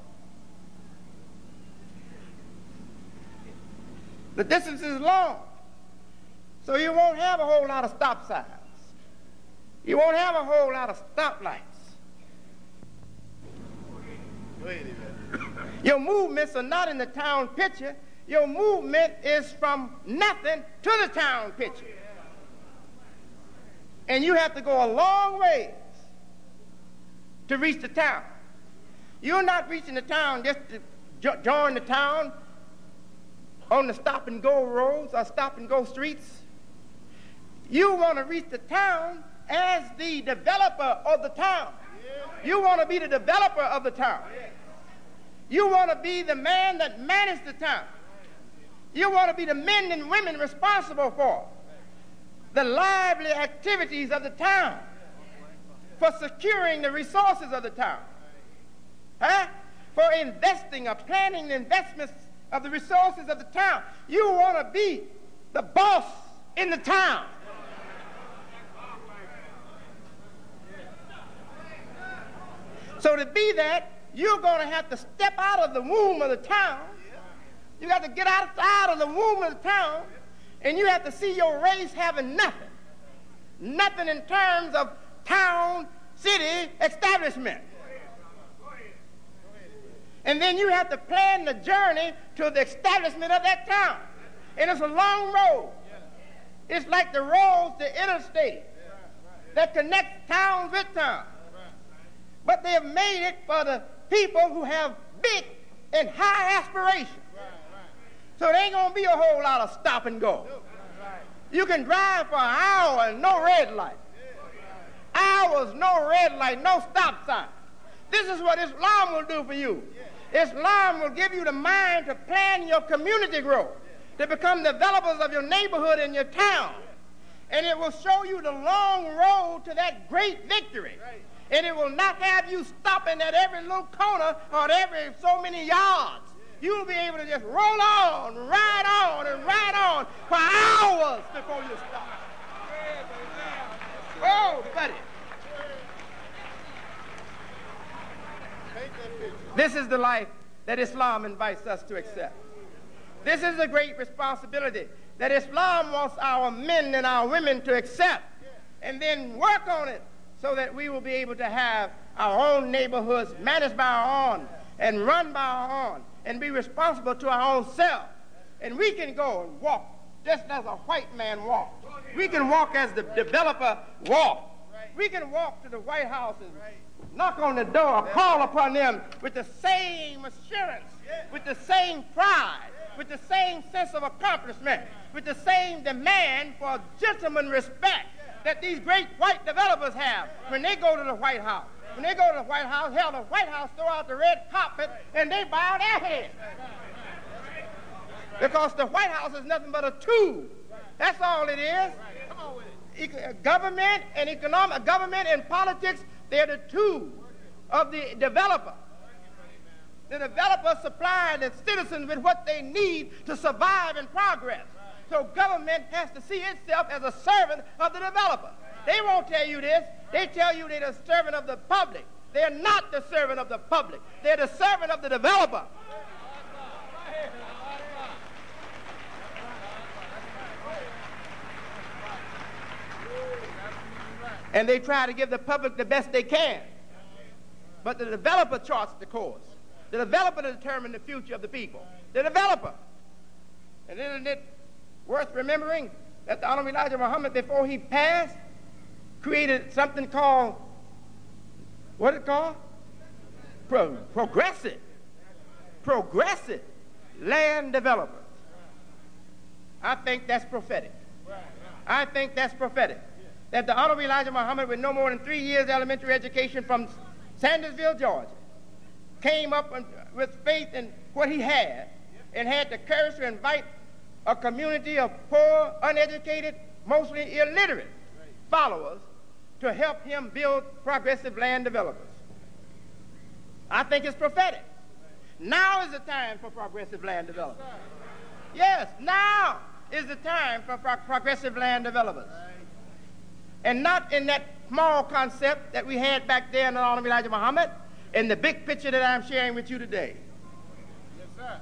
The distance is long. So you won't have a whole lot of stop signs. You won't have a whole lot of stoplights. Your movements are not in the town picture. Your movement is from nothing to the town picture. And you have to go a long ways to reach the town. You're not reaching the town just to join the town on the stop-and-go roads or stop-and-go streets. You want to reach the town as the developer of the town. You want to be the developer of the town. You want to be the man that manages the town. You want to be the men and women responsible for the lively activities of the town, for securing the resources of the town, for investing or planning the investments of the resources of the town. You want to be the boss in the town. So to be that, you're going to have to step out of the womb of the town. You got to get outside of the womb of the town, and you have to see your race having nothing. Nothing in terms of town, city, establishment. And then you have to plan the journey to the establishment of that town. And it's a long road. It's like the roads, the interstate that connect towns with towns. But they have made it for the people who have big and high aspirations. So there ain't going to be a whole lot of stop and go. You can drive for an hour and no red light. Hours, no red light, no stop sign. This is what Islam will do for you. Islam will give you the mind to plan your community growth, to become developers of your neighborhood and your town. And it will show you the long road to that great victory. And it will not have you stopping at every little corner or at every so many yards. You'll be able to just roll on, and ride on for hours before you stop. Oh, buddy. This is the life that Islam invites us to accept. This is the great responsibility that Islam wants our men and our women to accept and then work on it so that we will be able to have our own neighborhoods managed by our own and run by our own and be responsible to our own self. And we can go and walk just as a white man walked. We can walk as the developer walked. We can walk to the White House and knock on the door, call upon them with the same assurance, with the same pride, with the same sense of accomplishment, with the same demand for gentleman respect that these great white developers have when they go to the White House. When they go to the White House, hell, the White House throw out the red carpet and they bow their head. Because the White House is nothing but a tool. That's all it is. Government and politics, they're the tool of the developer. The developer supplies the citizens with what they need to survive and progress. So government has to see itself as a servant of the developer. They won't tell you this. They tell you they're the servant of the public. They're not the servant of the public. They're the servant of the developer. And they try to give the public the best they can. But the developer charts the course. The developer determines the future of the people. The developer. And isn't it worth remembering that the Honorable Elijah Muhammad, before he passed, created something called, what is it called? Progressive land developers. I think that's prophetic. I think that's prophetic. That the Honorable Elijah Muhammad, with no more than 3 years elementary education from Sandersville, Georgia, came up with faith in what he had and had the courage to invite a community of poor, uneducated, mostly illiterate followers to help him build progressive land developers. I think it's prophetic. Now is the time for progressive land developers. Yes, now is the time for progressive land developers. And not in that small concept that we had back there in the Honorable Elijah Muhammad, in the big picture that I'm sharing with you today. Yes, sir.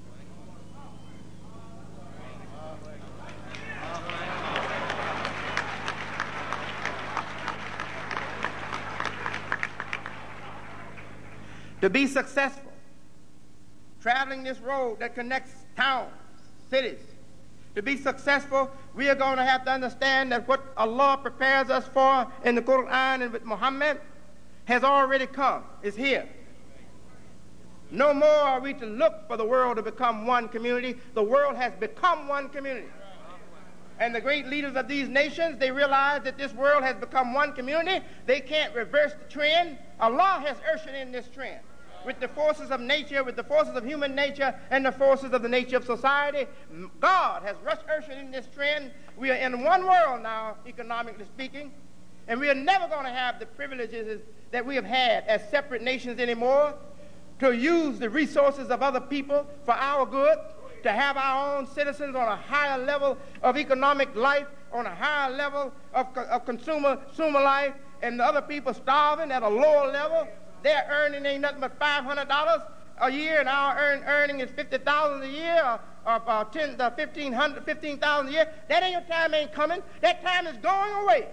To be successful, traveling this road that connects towns, cities, To be successful, we are going to have to understand that what Allah prepares us for in the Quran and with Muhammad has already come. It's here. No more are we to look for the world to become one community. The world has become one community. And the great leaders of these nations, they realize that this world has become one community. They can't reverse the trend. Allah has ushered in this trend with the forces of nature, with the forces of human nature, and the forces of the nature of society. God has ushered in this trend. We are in one world now, economically speaking, and we are never going to have the privileges that we have had as separate nations anymore, to use the resources of other people for our good, to have our own citizens on a higher level of economic life, on a higher level of consumer life, and the other people starving at a lower level. Their earning ain't nothing but $500 a year, and our earning is $50,000 a year, or $15,000 a year. That time ain't coming. That time is going away.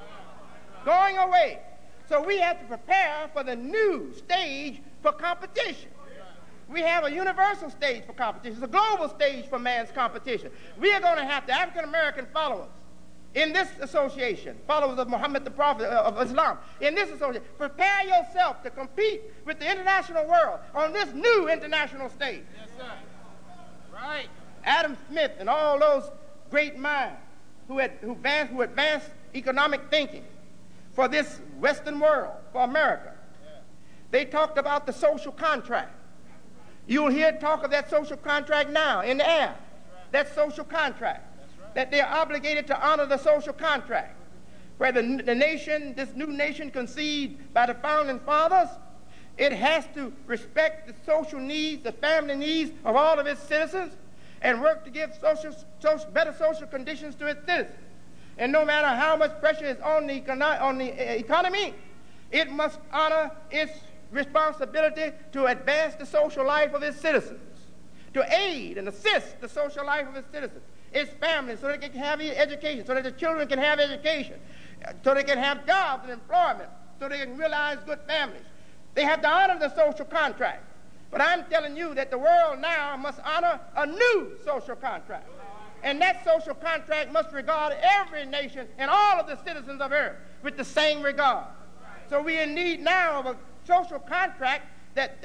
Going away. So we have to prepare for the new stage for competition. We have a universal stage for competition. It's a global stage for man's competition. We are going to have the African-American followers in this association, followers of Muhammad the Prophet of Islam, in this association, prepare yourself to compete with the international world on this new international stage. Yes, sir. Right. Adam Smith and all those great minds who advanced economic thinking for this Western world, for America. Yeah. They talked about the social contract. You'll hear talk of that social contract now in the air. Right. That social contract. Right. That they're obligated to honor the social contract. Where the nation, this new nation conceived by the founding fathers, it has to respect the social needs, the family needs of all of its citizens, and work to give better social conditions to its citizens. And no matter how much pressure is on the economy, it must honor its responsibility to advance the social life of its citizens, to aid and assist the social life of its citizens, its families, so that they can have education, so that the children can have education, so they can have jobs and employment, so they can realize good families. They have to honor the social contract. But I'm telling you that the world now must honor a new social contract. And that social contract must regard every nation and all of the citizens of earth with the same regard. So we are in need now of a social contract that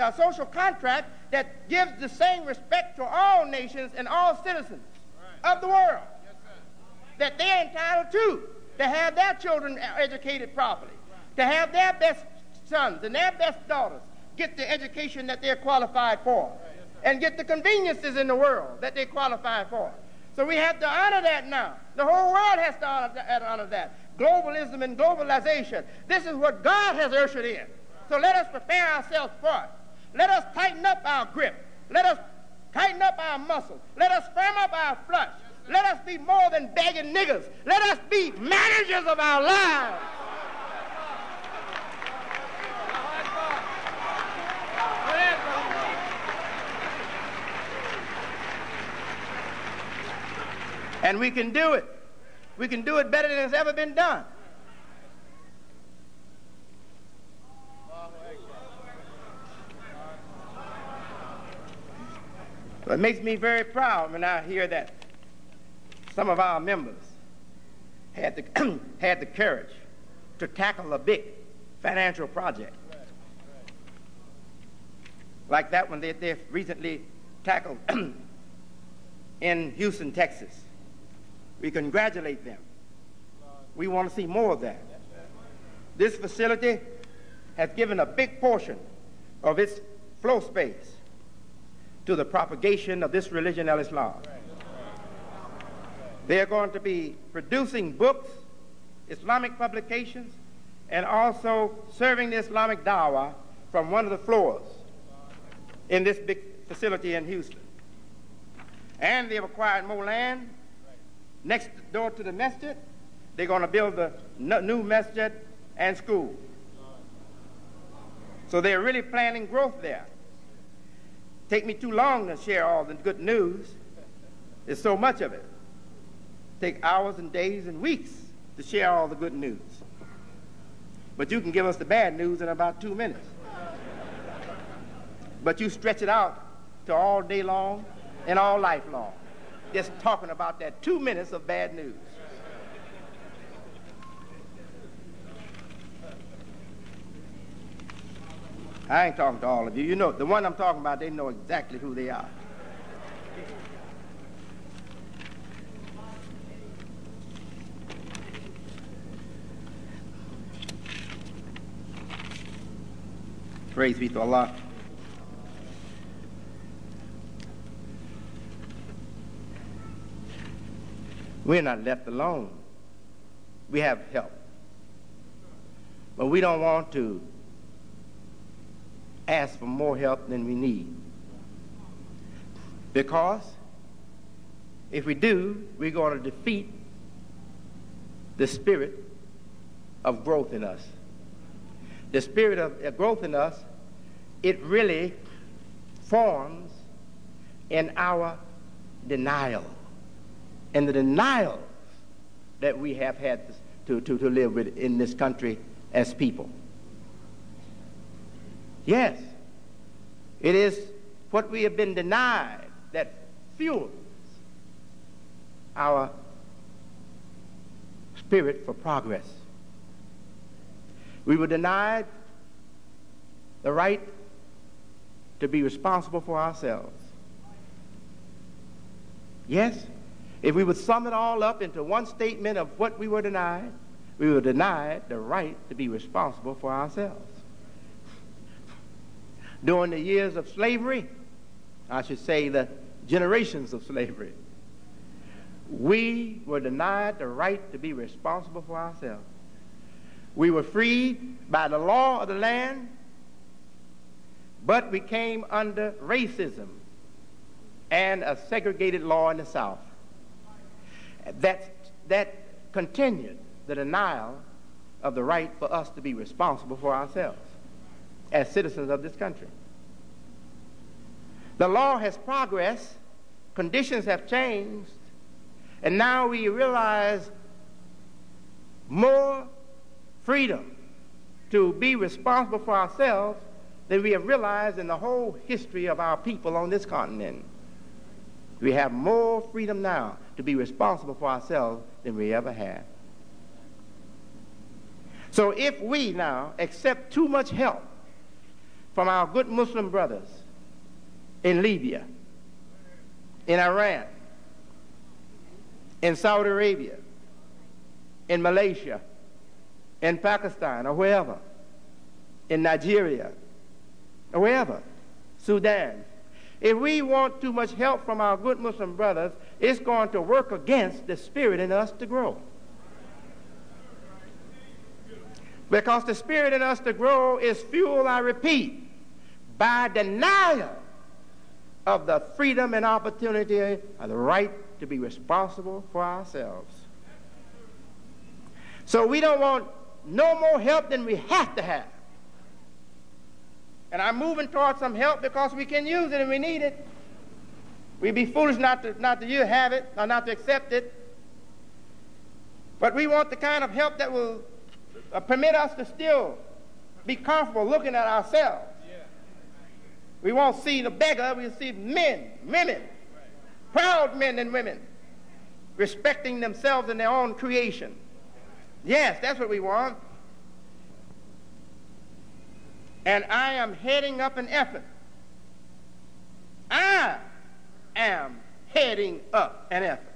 gives the same respect to all nations and all citizens of the world, that they're entitled to have their children educated properly, to have their best sons and their best daughters get the education that they're qualified for, and get the conveniences in the world that they qualify for. So we have to honor that now. The whole world has to honor that. Globalism and globalization. This is what God has ushered in. So let us prepare ourselves for it. Let us tighten up our grip. Let us tighten up our muscles. Let us firm up our flesh. Let us be more than begging niggers. Let us be managers of our lives. And we can do it. We can do it better than it's ever been done. So it makes me very proud when I hear that some of our members had the courage to tackle a big financial project. Like that one they've recently tackled in Houston, Texas. We congratulate them. We want to see more of that. This facility has given a big portion of its floor space to the propagation of this religion, al-Islam. They are going to be producing books, Islamic publications, and also serving the Islamic dawah from one of the floors in this big facility in Houston. And they've acquired more land next door to the masjid. They're going to build a new masjid and school. So they're really planning growth there. Take me too long to share all the good news. There's so much of it. Take hours and days and weeks to share all the good news. But you can give us the bad news in about 2 minutes. But you stretch it out to all day long and all life long. just talking about that 2 minutes of bad news. I ain't talking to all of you. You know, the one I'm talking about, they know exactly who they are. Praise be to Allah. We're not left alone. We have help. But we don't want to ask for more help than we need. Because if we do, we're going to defeat the spirit of growth in us. The spirit of growth in us, it really forms in our denial. And the denials that we have had to live with in this country as people. Yes, it is what we have been denied that fuels our spirit for progress. We were denied the right to be responsible for ourselves. Yes, if we would sum it all up into one statement of what we were denied, we were denied the right to be responsible for ourselves. During the years of slavery, I should say the generations of slavery, we were denied the right to be responsible for ourselves. We were freed by the law of the land, but we came under racism and a segregated law in the South. That continued the denial of the right for us to be responsible for ourselves as citizens of this country. The law has progressed, conditions have changed, and now we realize more freedom to be responsible for ourselves than we have realized in the whole history of our people on this continent. We have more freedom now to be responsible for ourselves than we ever had. So if we now accept too much help from our good Muslim brothers in Libya, in Iran, in Saudi Arabia, in Malaysia, in Pakistan, or wherever, in Nigeria, or wherever, Sudan, if we want too much help from our good Muslim brothers, it's going to work against the spirit in us to grow. Because the spirit in us to grow is fueled, I repeat, by denial of the freedom and opportunity of the right to be responsible for ourselves. So we don't want no more help than we have to have. And I'm moving towards some help because we can use it and we need it. We'd be foolish not to have it or not to accept it. But we want the kind of help that will permit us to still be comfortable looking at ourselves. We won't see the beggar, we'll see men, women, proud men and women, respecting themselves and their own creation. Yes, that's what we want. And I am heading up an effort. I am heading up an effort.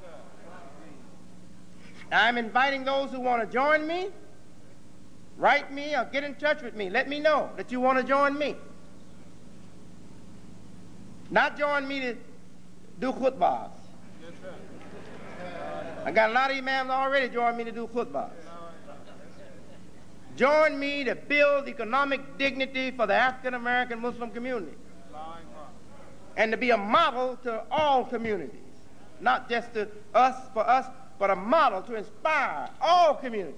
I'm inviting those who want to join me. Write me or get in touch with me. Let me know that you want to join me. Not join me to do khutbahs. I got a lot of imams already join me to do khutbahs. Join me to build economic dignity for the African American Muslim community. And to be a model to all communities. Not just to us, for us, but a model to inspire all communities.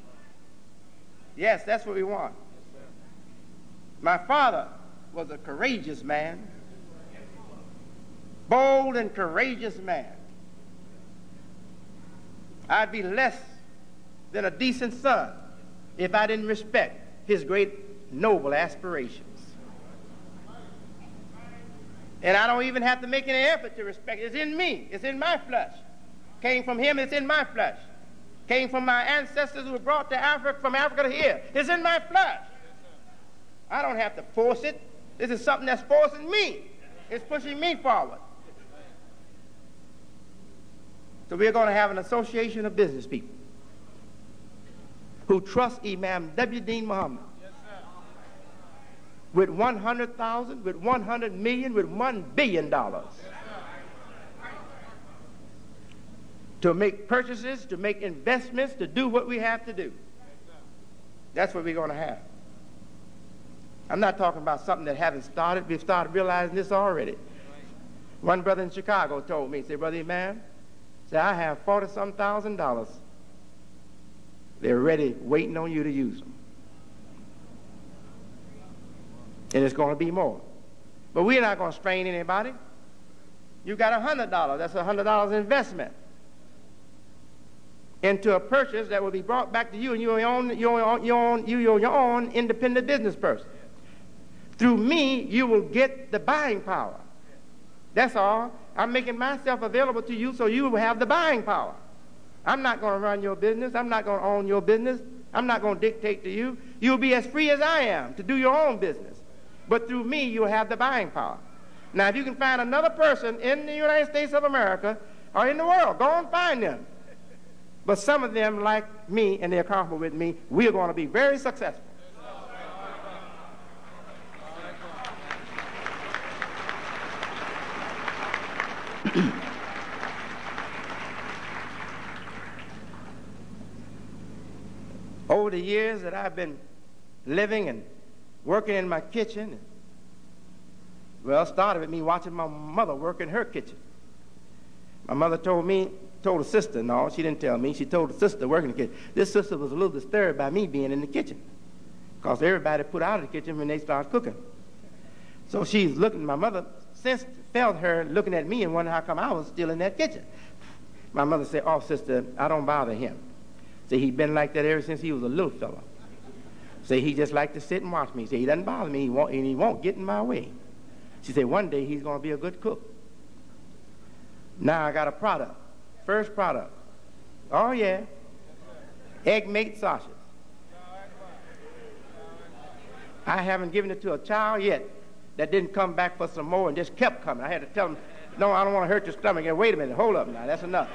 Yes, that's what we want. My father was a courageous man. Bold and courageous man. I'd be less than a decent son if I didn't respect his great noble aspirations. And I don't even have to make any effort to respect it. It's in me. It's in my flesh. Came from him, it's in my flesh. Came from my ancestors who were brought to Africa, from Africa to here. It's in my flesh. I don't have to force it. This is something that's forcing me. It's pushing me forward. So we're going to have an association of business people who trust Imam W. Deen Muhammad with 100,000, with 100 million, with $1 billion to make purchases, to make investments, to do what we have to do. That's what we're going to have. I'm not talking about something that haven't started. We've started realizing this already. One brother in Chicago told me, he said, Brother Imam, I have $40-some thousand. They're ready, waiting on you to use them. And it's going to be more. But we're not going to strain anybody. You got $100. That's $100 investment into a purchase that will be brought back to you, and you're your own independent business person. Through me, you will get the buying power. That's all. I'm making myself available to you so you will have the buying power. I'm not going to run your business. I'm not going to own your business. I'm not going to dictate to you. You'll be as free as I am to do your own business. But through me, you'll have the buying power. Now, if you can find another person in the United States of America or in the world, go and find them. But some of them, like me, and they're comfortable with me, we're going to be very successful. Over the years that I've been living and working in my kitchen, well, it started with me watching my mother work in her kitchen. My mother told a sister, no, she didn't tell me, she told a sister working in the kitchen. This sister was a little disturbed by me being in the kitchen because everybody put out of the kitchen when they started cooking. So she's looking, my mother felt her looking at me and wondering how come I was still in that kitchen. My mother said, oh, sister, I don't bother him. See, he's been like that ever since he was a little fella. Say he just liked to sit and watch me. Say he doesn't bother me, he won't get in my way. She said one day he's going to be a good cook. Now I got a product, first product. Oh yeah, egg mate sausages. I haven't given it to a child yet that didn't come back for some more and just kept coming. I had to tell him, no, I don't want to hurt your stomach. And wait a minute, hold up now, that's enough.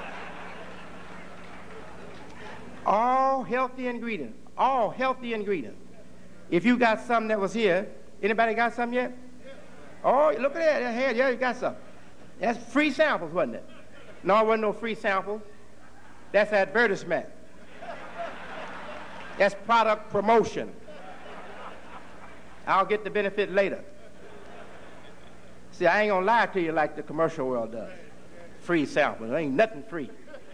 All healthy ingredients. All healthy ingredients. If you got some that was here, anybody got some yet? Oh, look at that. Yeah, you got some. That's free samples, wasn't it? No, it wasn't no free samples. That's advertisement. That's product promotion. I'll get the benefit later. See, I ain't gonna lie to you like the commercial world does. Free samples. There ain't nothing free.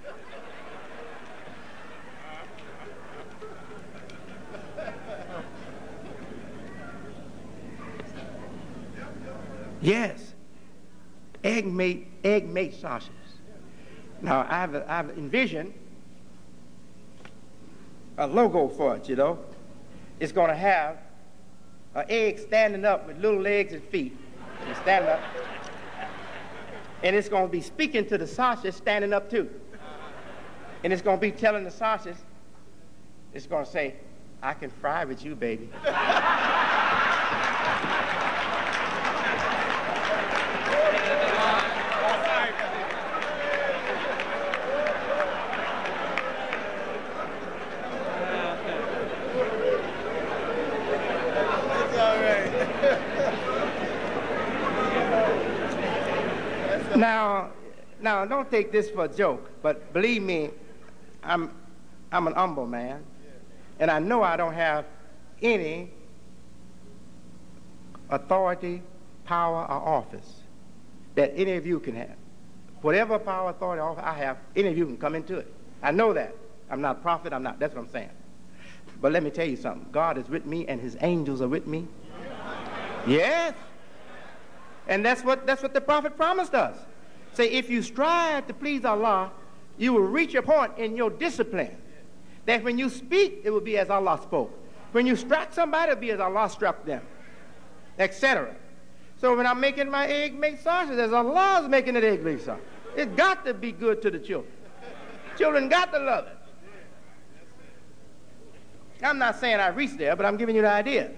Yes, egg mate sausages. Now I've envisioned a logo for it. You know, it's going to have an egg standing up with little legs and feet, and standing up, and it's going to be speaking to the sausage standing up too, and it's going to be telling the sausage, it's going to say, "I can fry with you, baby." Now, don't take this for a joke, but believe me, I'm an humble man, and I know I don't have any authority, power, or office that any of you can have. Whatever power, authority, or office I have, any of you can come into it. I know that. I'm not a prophet, that's what I'm saying. But let me tell you something. God is with me, and his angels are with me. Yes. And that's what the prophet promised us. Say, if you strive to please Allah, you will reach a point in your discipline that when you speak, it will be as Allah spoke. When you strike somebody, it will be as Allah struck them, etc. So when I'm making my egg make sausage, there's Allah's making that egg make sausage. It's got to be good to the children. Children got to love it. I'm not saying I reached there, but I'm giving you the idea.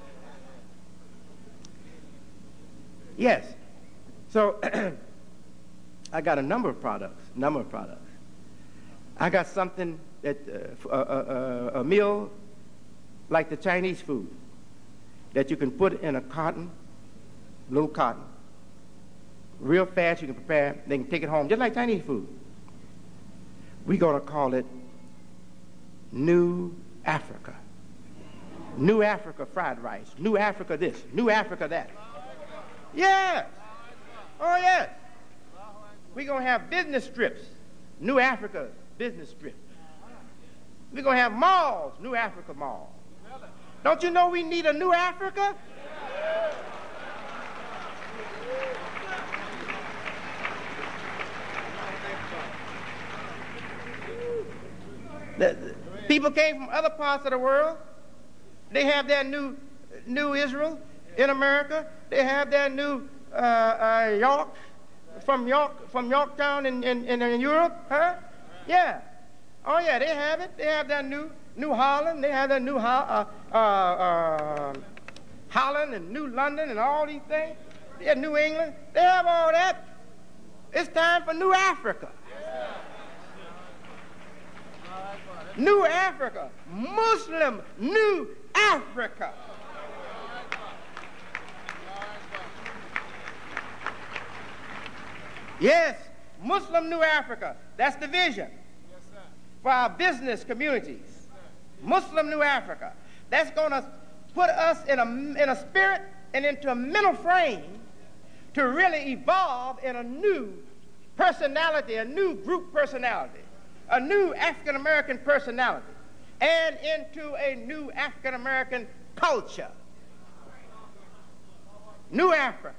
Yes. So I got a number of products. I got something that a meal like the Chinese food that you can put in a little cotton, real fast. You can prepare. They can take it home just like Chinese food. We're going to call it New Africa. New Africa fried rice. New Africa this. New Africa that. Yes. Oh, yes. We're going to have business strips. New Africa business strip. We're going to have malls. New Africa mall. Don't you know we need a New Africa? The people came from other parts of the world. They have their new Israel in America. They have their new York from Yorktown in Europe, huh? Yeah. Oh yeah, they have it. They have their new Holland. They have their new Holland and New London and all these things. They have New England. They have all that. It's time for New Africa. New Africa. Muslim New Africa. Yes, Muslim New Africa. That's the vision for our business communities. Muslim New Africa. That's going to put us in a spirit and into a mental frame to really evolve in a new personality, a new group personality, a new African American personality, and into a new African American culture. New Africa.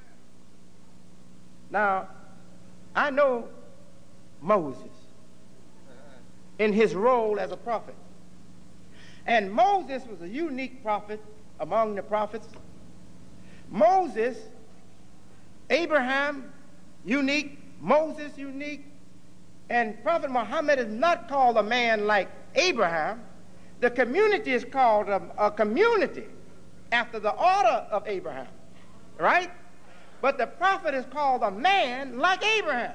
Now, I know Moses in his role as a prophet. And Moses was a unique prophet among the prophets. Moses, Abraham, unique. Moses, unique. And Prophet Muhammad is not called a man like Abraham. The community is called a community after the order of Abraham, right? But the prophet is called a man like Abraham.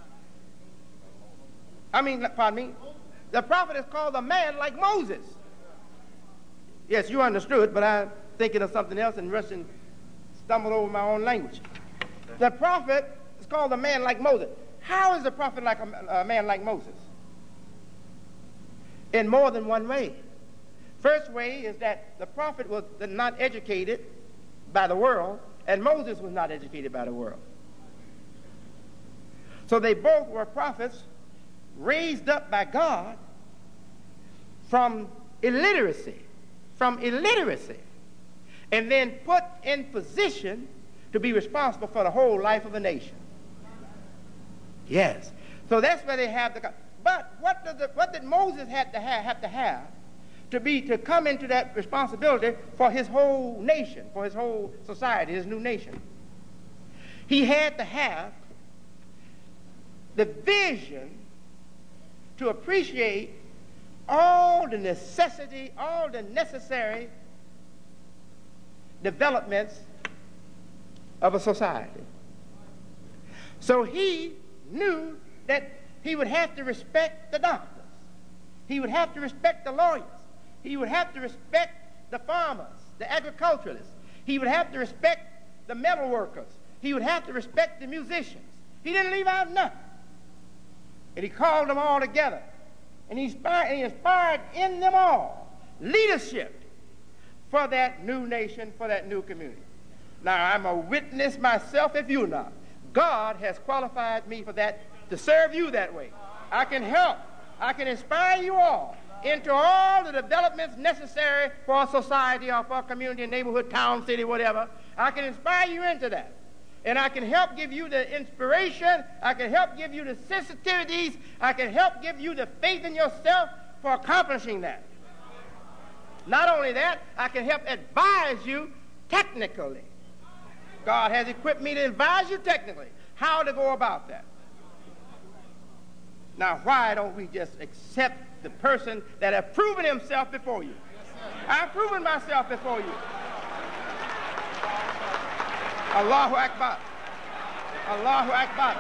The prophet is called a man like Moses. Yes, you understood, but I'm thinking of something else and Russian stumbled over my own language. The prophet is called a man like Moses. How is the prophet like a man like Moses? In more than one way. First way is that the prophet was not educated by the world, and Moses was not educated by the world. So they both were prophets raised up by God from illiteracy, and then put in position to be responsible for the whole life of a nation. Yes. So that's where they have the. But what did Moses have to come into that responsibility for his whole nation, for his whole society, his new nation? He had to have the vision to appreciate all the necessary developments of a society. So he knew that he would have to respect the doctors. He would have to respect the lawyers. He would have to respect the farmers, the agriculturalists. He would have to respect the metal workers. He would have to respect the musicians. He didn't leave out nothing. And he called them all together. And he inspired in them all leadership for that new nation, for that new community. Now, I'm a witness myself if you're not. God has qualified me for that, to serve you that way. I can help. I can inspire you all into all the developments necessary for a society or for a community, a neighborhood, town, city, whatever. I can inspire you into that. And I can help give you the inspiration. I can help give you the sensitivities. I can help give you the faith in yourself for accomplishing that. Not only that, I can help advise you technically God has equipped me to advise you technically how to go about that. Now, why don't we just accept the person that has proven himself before you? I've proven myself before you. Allahu Akbar. Allahu Akbar.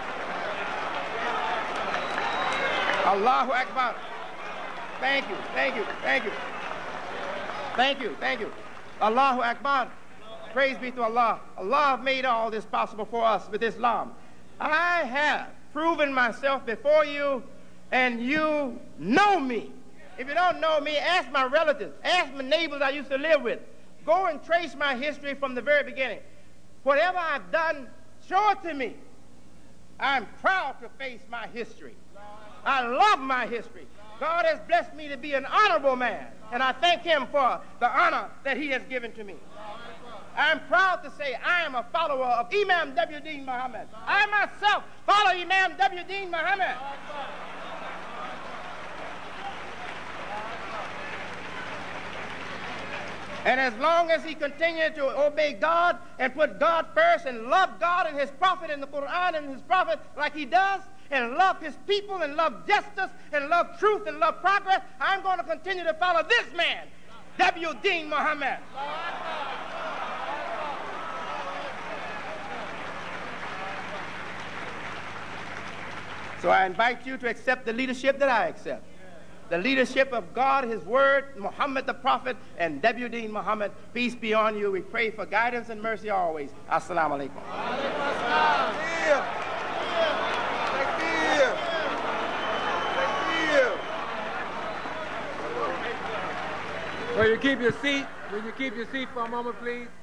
Allahu Akbar. Thank you, thank you, thank you. Thank you, thank you. Allahu Akbar. Praise be to Allah. Allah made all this possible for us with Islam. I have proven myself before you, and you know me. If you don't know me, ask my relatives, ask my neighbors I used to live with. Go and trace my history from the very beginning. Whatever I've done, show it to me. I'm proud to face my history. I love my history. God has blessed me to be an honorable man, and I thank him for the honor that he has given to me. I'm proud to say I am a follower of Imam W. Deen Muhammad. I myself follow Imam W. Deen Muhammad. And as long as he continued to obey God and put God first and love God and his prophet and the Quran and his prophet like he does, and love his people and love justice and love truth and love progress, I'm going to continue to follow this man, W. Deen Muhammad. So I invite you to accept the leadership that I accept. The leadership of God, his word, Muhammad the prophet, and W. Deen Muhammad. Peace be on you. We pray for guidance and mercy always. Assalamu alaikum. Will you keep your seat? Will you keep your seat for a moment, please?